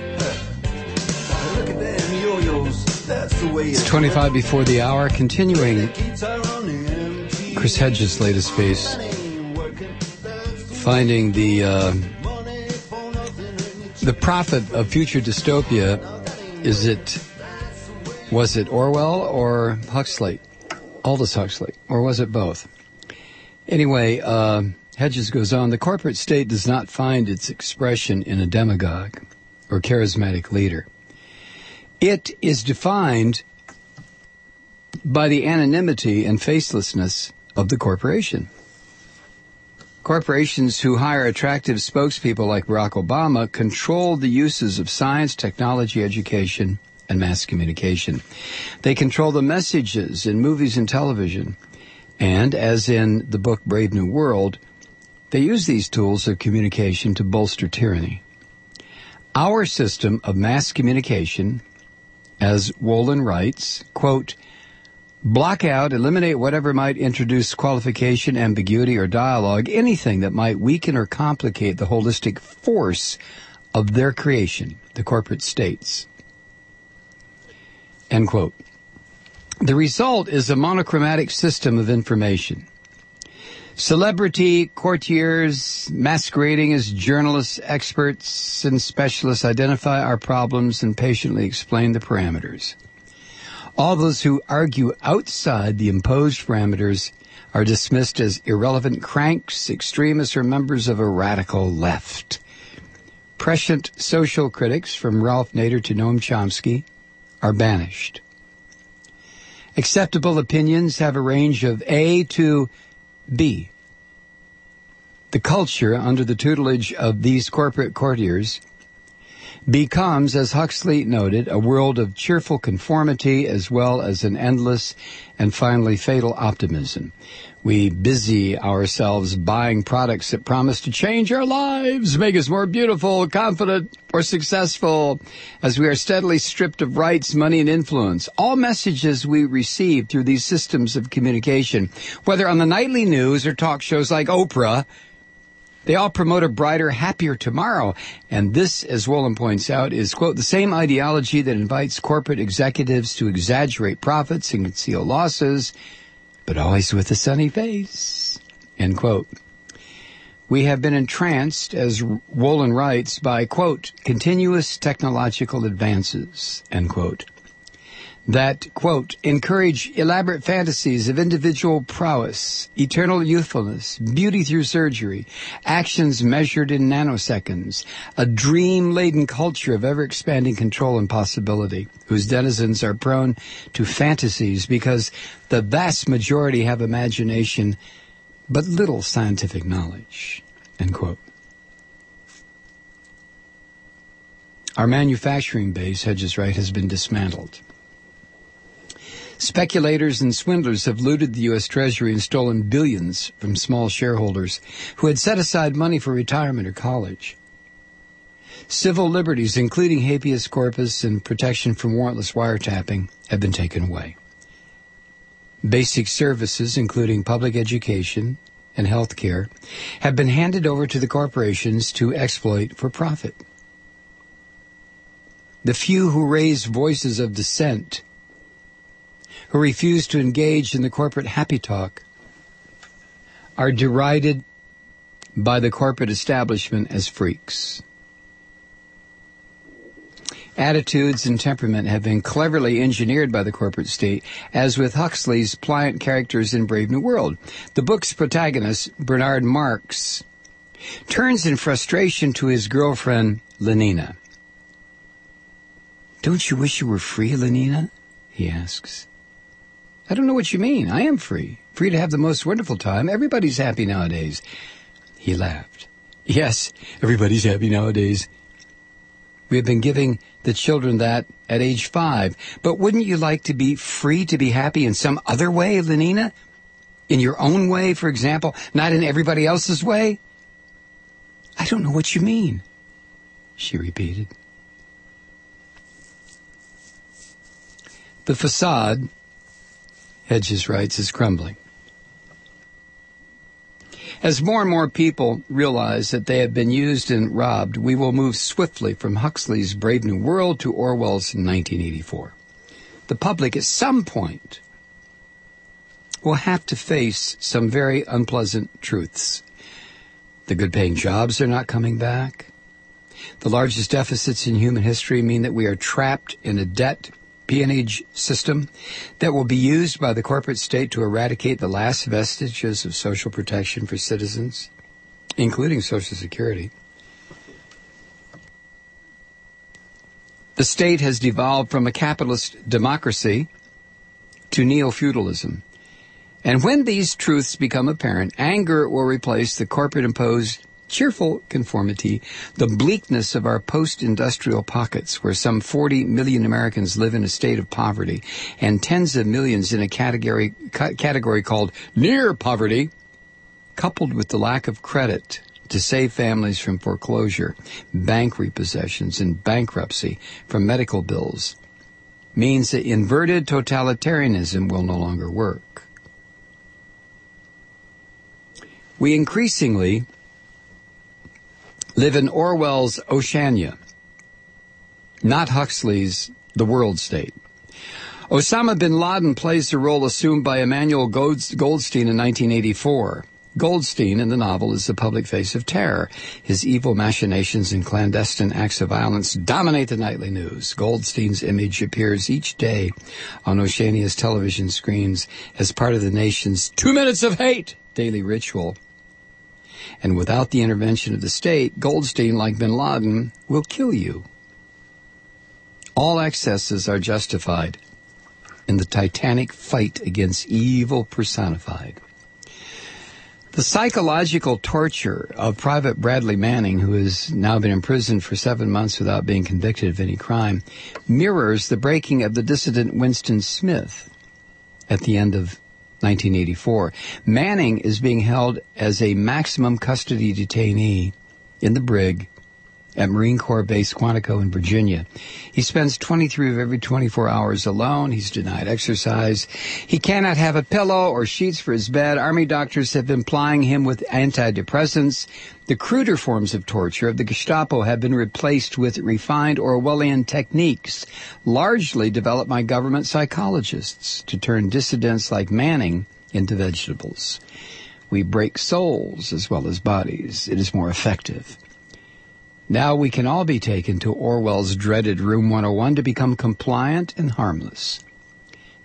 It's twenty-five before the hour, continuing Chris Hedges' latest piece, finding the uh, the prophet of future dystopia. Is it, was it Orwell or Huxley? Aldous Huxley, or was it both? Anyway, uh, Hedges goes on, the corporate state does not find its expression in a demagogue or charismatic leader. It is defined by the anonymity and facelessness of the corporation. Corporations who hire attractive spokespeople like Barack Obama control the uses of science, technology, education, and mass communication. They control the messages in movies and television. And, as in the book Brave New World, they use these tools of communication to bolster tyranny. Our system of mass communication, as Wolin writes, quote, block out, eliminate whatever might introduce qualification, ambiguity, or dialogue, anything that might weaken or complicate the holistic force of their creation, the corporate states. End quote. The result is a monochromatic system of information. Celebrity courtiers masquerading as journalists, experts, and specialists identify our problems and patiently explain the parameters. All those who argue outside the imposed parameters are dismissed as irrelevant cranks, extremists, or members of a radical left. Prescient social critics, from Ralph Nader to Noam Chomsky, are banished. Acceptable opinions have a range of A to B. The culture, under the tutelage of these corporate courtiers, becomes, as Huxley noted, a world of cheerful conformity as well as an endless and finally fatal optimism. We busy ourselves buying products that promise to change our lives, make us more beautiful, confident, or successful, as we are steadily stripped of rights, money, and influence. All messages we receive through these systems of communication, whether on the nightly news or talk shows like Oprah, they all promote a brighter, happier tomorrow. And this, as Wolin points out, is, quote, the same ideology that invites corporate executives to exaggerate profits and conceal losses, but always with a sunny face, end quote. We have been entranced, as Wolin writes, by, quote, continuous technological advances, end quote. that, quote, encourage elaborate fantasies of individual prowess, eternal youthfulness, beauty through surgery, actions measured in nanoseconds, a dream-laden culture of ever-expanding control and possibility, whose denizens are prone to fantasies because the vast majority have imagination but little scientific knowledge, end quote. Our manufacturing base, Hedges writes, has been dismantled. Speculators and swindlers have looted the U S Treasury and stolen billions from small shareholders who had set aside money for retirement or college. Civil liberties, including habeas corpus and protection from warrantless wiretapping, have been taken away. Basic services, including public education and health care, have been handed over to the corporations to exploit for profit. The few who raise voices of dissent, who refuse to engage in the corporate happy talk, are derided by the corporate establishment as freaks. Attitudes and temperament have been cleverly engineered by the corporate state, as with Huxley's pliant characters in Brave New World. The book's protagonist, Bernard Marx, turns in frustration to his girlfriend, Lenina. "Don't you wish you were free, Lenina?" he asks. "I don't know what you mean. I am free. Free to have the most wonderful time. Everybody's happy nowadays." He laughed. "Yes, everybody's happy nowadays. We have been giving the children that at age five. But wouldn't you like to be free to be happy in some other way, Lenina? In your own way, for example, not in everybody else's way?" "I don't know what you mean," she repeated. The facade, Hedges writes, is crumbling. As more and more people realize that they have been used and robbed, we will move swiftly from Huxley's Brave New World to Orwell's nineteen eighty-four. The public at some point will have to face some very unpleasant truths. The good-paying jobs are not coming back. The largest deficits in human history mean that we are trapped in a debt peonage system that will be used by the corporate state to eradicate the last vestiges of social protection for citizens, including Social Security. The state has devolved from a capitalist democracy to neo-feudalism. And when these truths become apparent, anger will replace the corporate-imposed cheerful conformity, the bleakness of our post-industrial pockets, where some forty million Americans live in a state of poverty, and tens of millions in a category category called near poverty, coupled with the lack of credit to save families from foreclosure, bank repossessions, and bankruptcy from medical bills, means that inverted totalitarianism will no longer work. We increasingly live in Orwell's Oceania, not Huxley's The World State. Osama bin Laden plays the role assumed by Emmanuel Goldstein in nineteen eighty-four. Goldstein in the novel is the public face of terror. His evil machinations and clandestine acts of violence dominate the nightly news. Goldstein's image appears each day on Oceania's television screens as part of the nation's two minutes of hate daily ritual. And without the intervention of the state, Goldstein, like bin Laden, will kill you. All excesses are justified in the titanic fight against evil personified. The psychological torture of Private Bradley Manning, who has now been imprisoned for seven months without being convicted of any crime, mirrors the breaking of the dissident Winston Smith at the end of nineteen eighty-four. Manning is being held as a maximum custody detainee in the brig at Marine Corps Base Quantico in Virginia. He spends twenty-three of every twenty-four hours alone. He's denied exercise. He cannot have a pillow or sheets for his bed. Army doctors have been plying him with antidepressants. The cruder forms of torture of the Gestapo have been replaced with refined Orwellian techniques, largely developed by government psychologists to turn dissidents like Manning into vegetables. We break souls as well as bodies. It is more effective. Now we can all be taken to Orwell's dreaded Room one oh one to become compliant and harmless.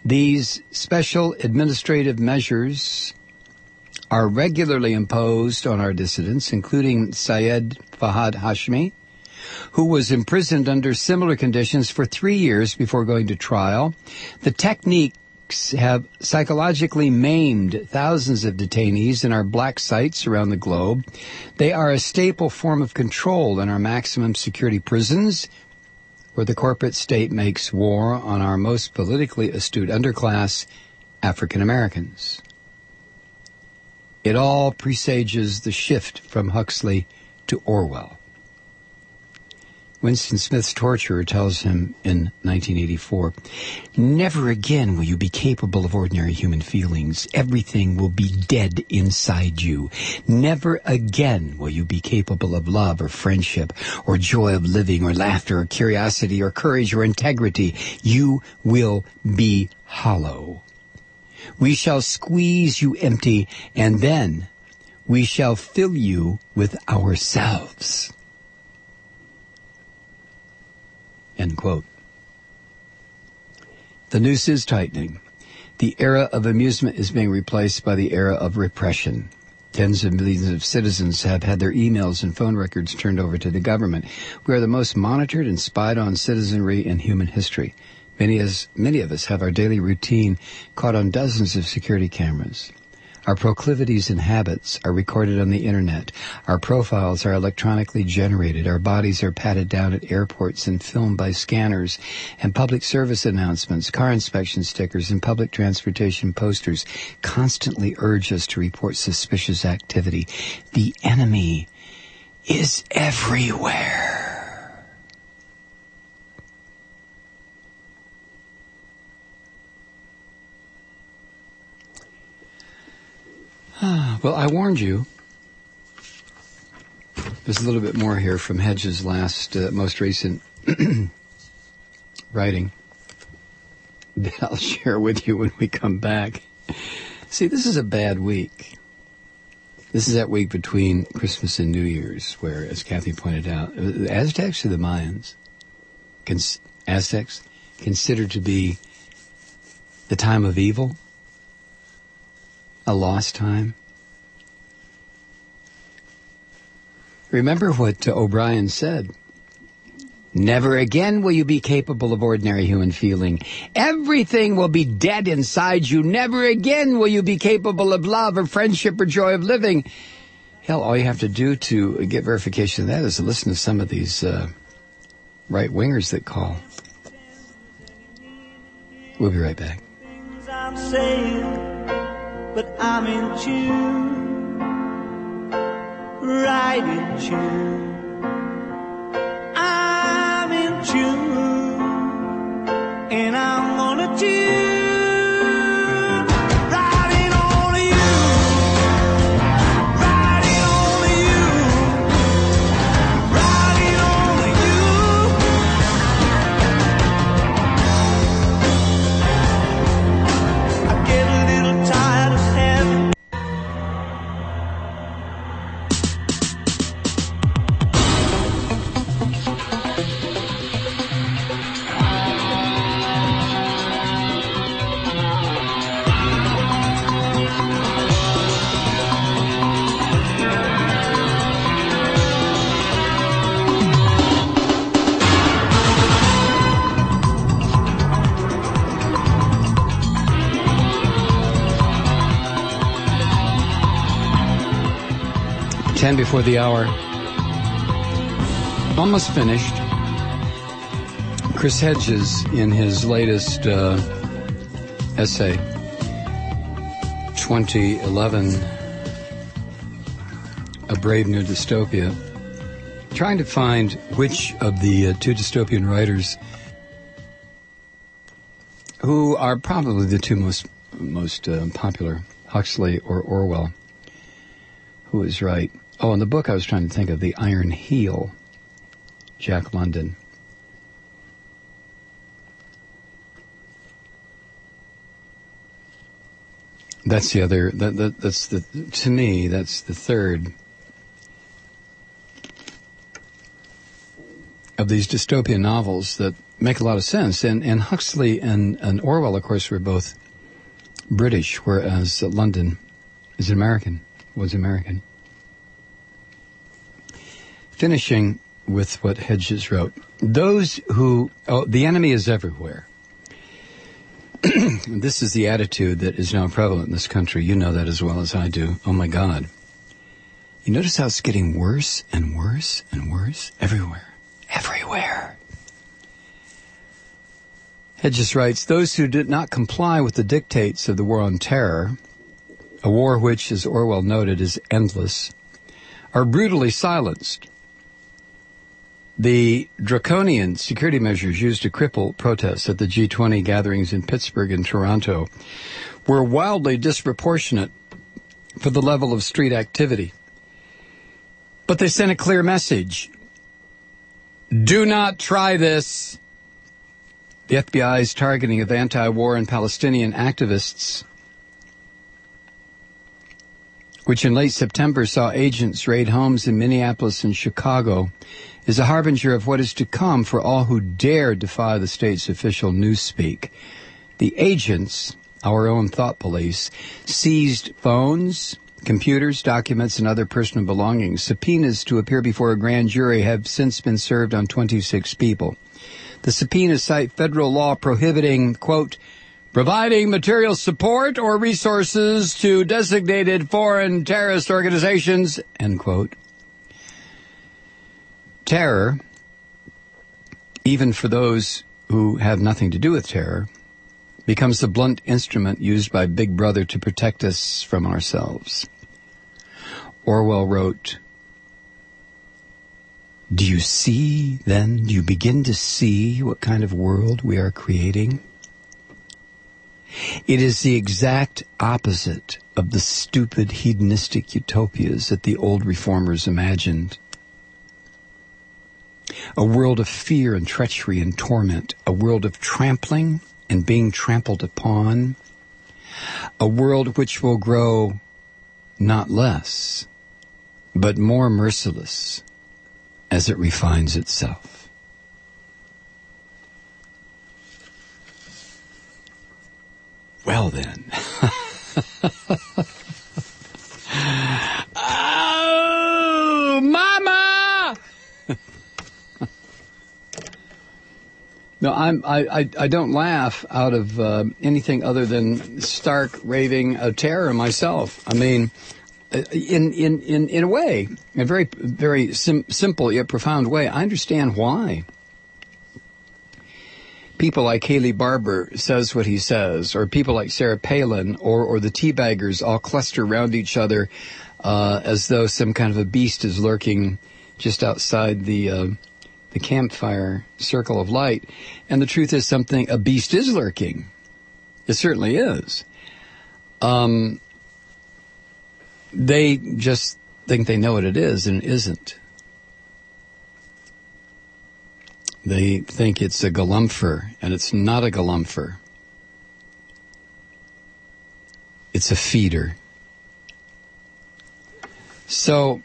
These special administrative measures are regularly imposed on our dissidents, including Syed Fahad Hashmi, who was imprisoned under similar conditions for three years before going to trial. The techniques have psychologically maimed thousands of detainees in our black sites around the globe. They are a staple form of control in our maximum security prisons, where the corporate state makes war on our most politically astute underclass, African Americans. It all presages the shift from Huxley to Orwell. Winston Smith's torturer tells him in nineteen eighty-four, "Never again will you be capable of ordinary human feelings. Everything will be dead inside you. Never again will you be capable of love or friendship or joy of living or laughter or curiosity or courage or integrity. You will be hollow. We shall squeeze you empty, and then we shall fill you with ourselves." End quote. The noose is tightening. The era of amusement is being replaced by the era of repression. Tens of millions of citizens have had their emails and phone records turned over to the government. We are the most monitored and spied on citizenry in human history. Many, as, many of us have our daily routine caught on dozens of security cameras. Our proclivities and habits are recorded on the internet. Our profiles are electronically generated. Our bodies are patted down at airports and filmed by scanners. And public service announcements, car inspection stickers, and public transportation posters constantly urge us to report suspicious activity. The enemy is everywhere. Well, I warned you. There's a little bit more here from Hedges' last, uh, most recent writing that I'll share with you when we come back. See, this is a bad week. This is that week between Christmas and New Year's, where, as Kathy pointed out, the Aztecs or the Mayans? Cons- Aztecs considered to be the time of evil? A lost time? Remember what uh, O'Brien said. Never again will you be capable of ordinary human feeling. Everything will be dead inside you. Never again will you be capable of love or friendship or joy of living. Hell, all you have to do to get verification of that is to listen to some of these uh, right-wingers that call. We'll be right back. I'm saying, but I'm in tune, right in tune. I'm in tune, and I'm gonna tune, riding on you, riding on you, riding on you. I get a little tired of having Ten before the hour. Almost finished. Chris Hedges, in his latest uh, essay, twenty eleven, A Brave New Dystopia, trying to find which of the uh, two dystopian writers who are probably the two most most uh, popular, Huxley or Orwell, who is right. Oh, in the book I was trying to think of, The Iron Heel, Jack London. That's the other, that, that, that's the, to me, that's the third of these dystopian novels that make a lot of sense. And, and Huxley and, and Orwell, of course, were both British, whereas London is American, was American. Finishing with what Hedges wrote. Those who, oh, the enemy is everywhere. This is the attitude that is now prevalent in this country. You know that as well as I do. Oh my God. You notice how it's getting worse and worse and worse everywhere. Everywhere. Hedges writes, those who did not comply with the dictates of the war on terror, a war which, as Orwell noted, is endless, are brutally silenced. The draconian security measures used to cripple protests at the G twenty gatherings in Pittsburgh and Toronto were wildly disproportionate for the level of street activity. But they sent a clear message. Do not try this. The F B I's targeting of anti-war and Palestinian activists, which in late September saw agents raid homes in Minneapolis and Chicago, is a harbinger of what is to come for all who dare defy the state's official newspeak. The agents, our own thought police, seized phones, computers, documents, and other personal belongings. Subpoenas to appear before a grand jury have since been served on twenty-six people. The subpoenas cite federal law prohibiting, quote, providing material support or resources to designated foreign terrorist organizations, end quote. Terror, even for those who have nothing to do with terror, becomes the blunt instrument used by Big Brother to protect us from ourselves. Orwell wrote, do you see, then, do you begin to see what kind of world we are creating? It is the exact opposite of the stupid hedonistic utopias that the old reformers imagined. A world of fear and treachery and torment, a world of trampling and being trampled upon, a world which will grow not less, but more merciless as it refines itself. Well then. Oh, Mama! No, I'm, I, I, I don't laugh out of uh, anything other than stark raving of terror myself. I mean, in in, in, in a way, a very very sim- simple yet profound way, I understand why people like Haley Barbour says what he says, or people like Sarah Palin, or, or the teabaggers all cluster around each other uh, as though some kind of a beast is lurking just outside the uh, the campfire circle of light. And the truth is something, a beast is lurking. It certainly is. Um, they just think they know what it is, and it isn't. They think it's a galumphar, and it's not a galumphar. It's a feeder. So,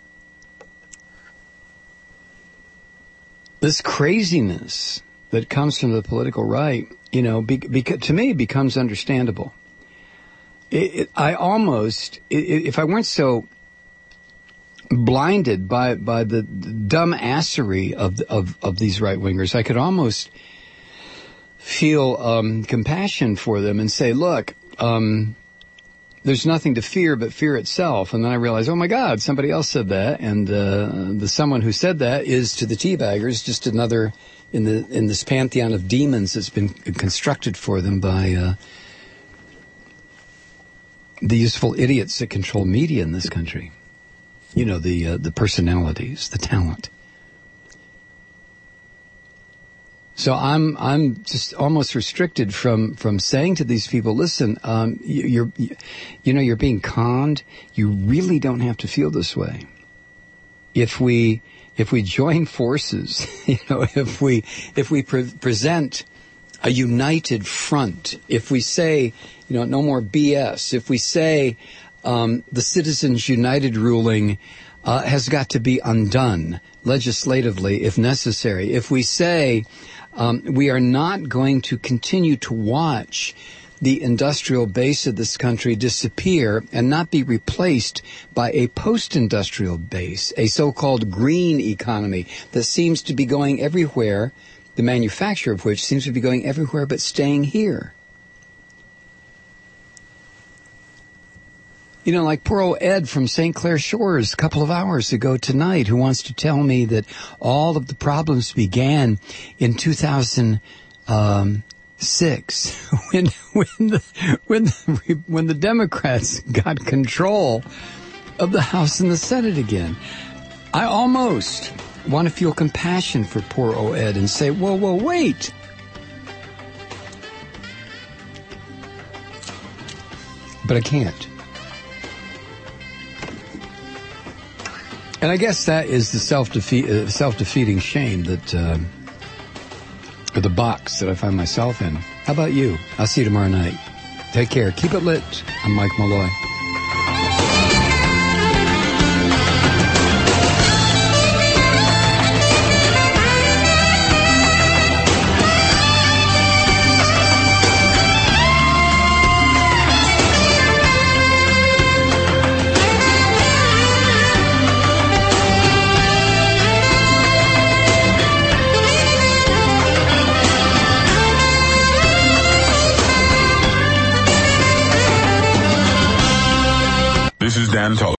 this craziness that comes from the political right, you know, be, be, to me becomes understandable. It, it, I almost, it, if I weren't so blinded by by the dumb assery of of of these right wingers, I could almost feel um, compassion for them and say, look, um, there's nothing to fear but fear itself. And then I realized, oh my God, somebody else said that, and uh, the someone who said that is to the teabaggers just another in the in this pantheon of demons that's been constructed for them by uh, the useful idiots that control media in this country. You know, the uh, the personalities, the talent. So I'm I'm just almost restricted from, from saying to these people, listen, um, you, you're you, you know you're being conned. You really don't have to feel this way. If we if we join forces, you know, if we if we pre- present a united front, if we say, you know, no more B S, if we say um, the Citizens United ruling uh, has got to be undone legislatively if necessary. If we say um, we are not going to continue to watch the industrial base of this country disappear and not be replaced by a post-industrial base, a so-called green economy that seems to be going everywhere, the manufacture of which seems to be going everywhere but staying here. You know, like poor old Ed from Saint Clair Shores a couple of hours ago tonight, who wants to tell me that all of the problems began in two thousand six when when the when the, when the Democrats got control of the House and the Senate again. I almost want to feel compassion for poor old Ed and say, whoa, whoa, wait. But I can't. And I guess that is the self-defeat, uh, self-defeating shame that, uh, or the box that I find myself in. How about you? I'll see you tomorrow night. Take care. Keep it lit. I'm Mike Malloy.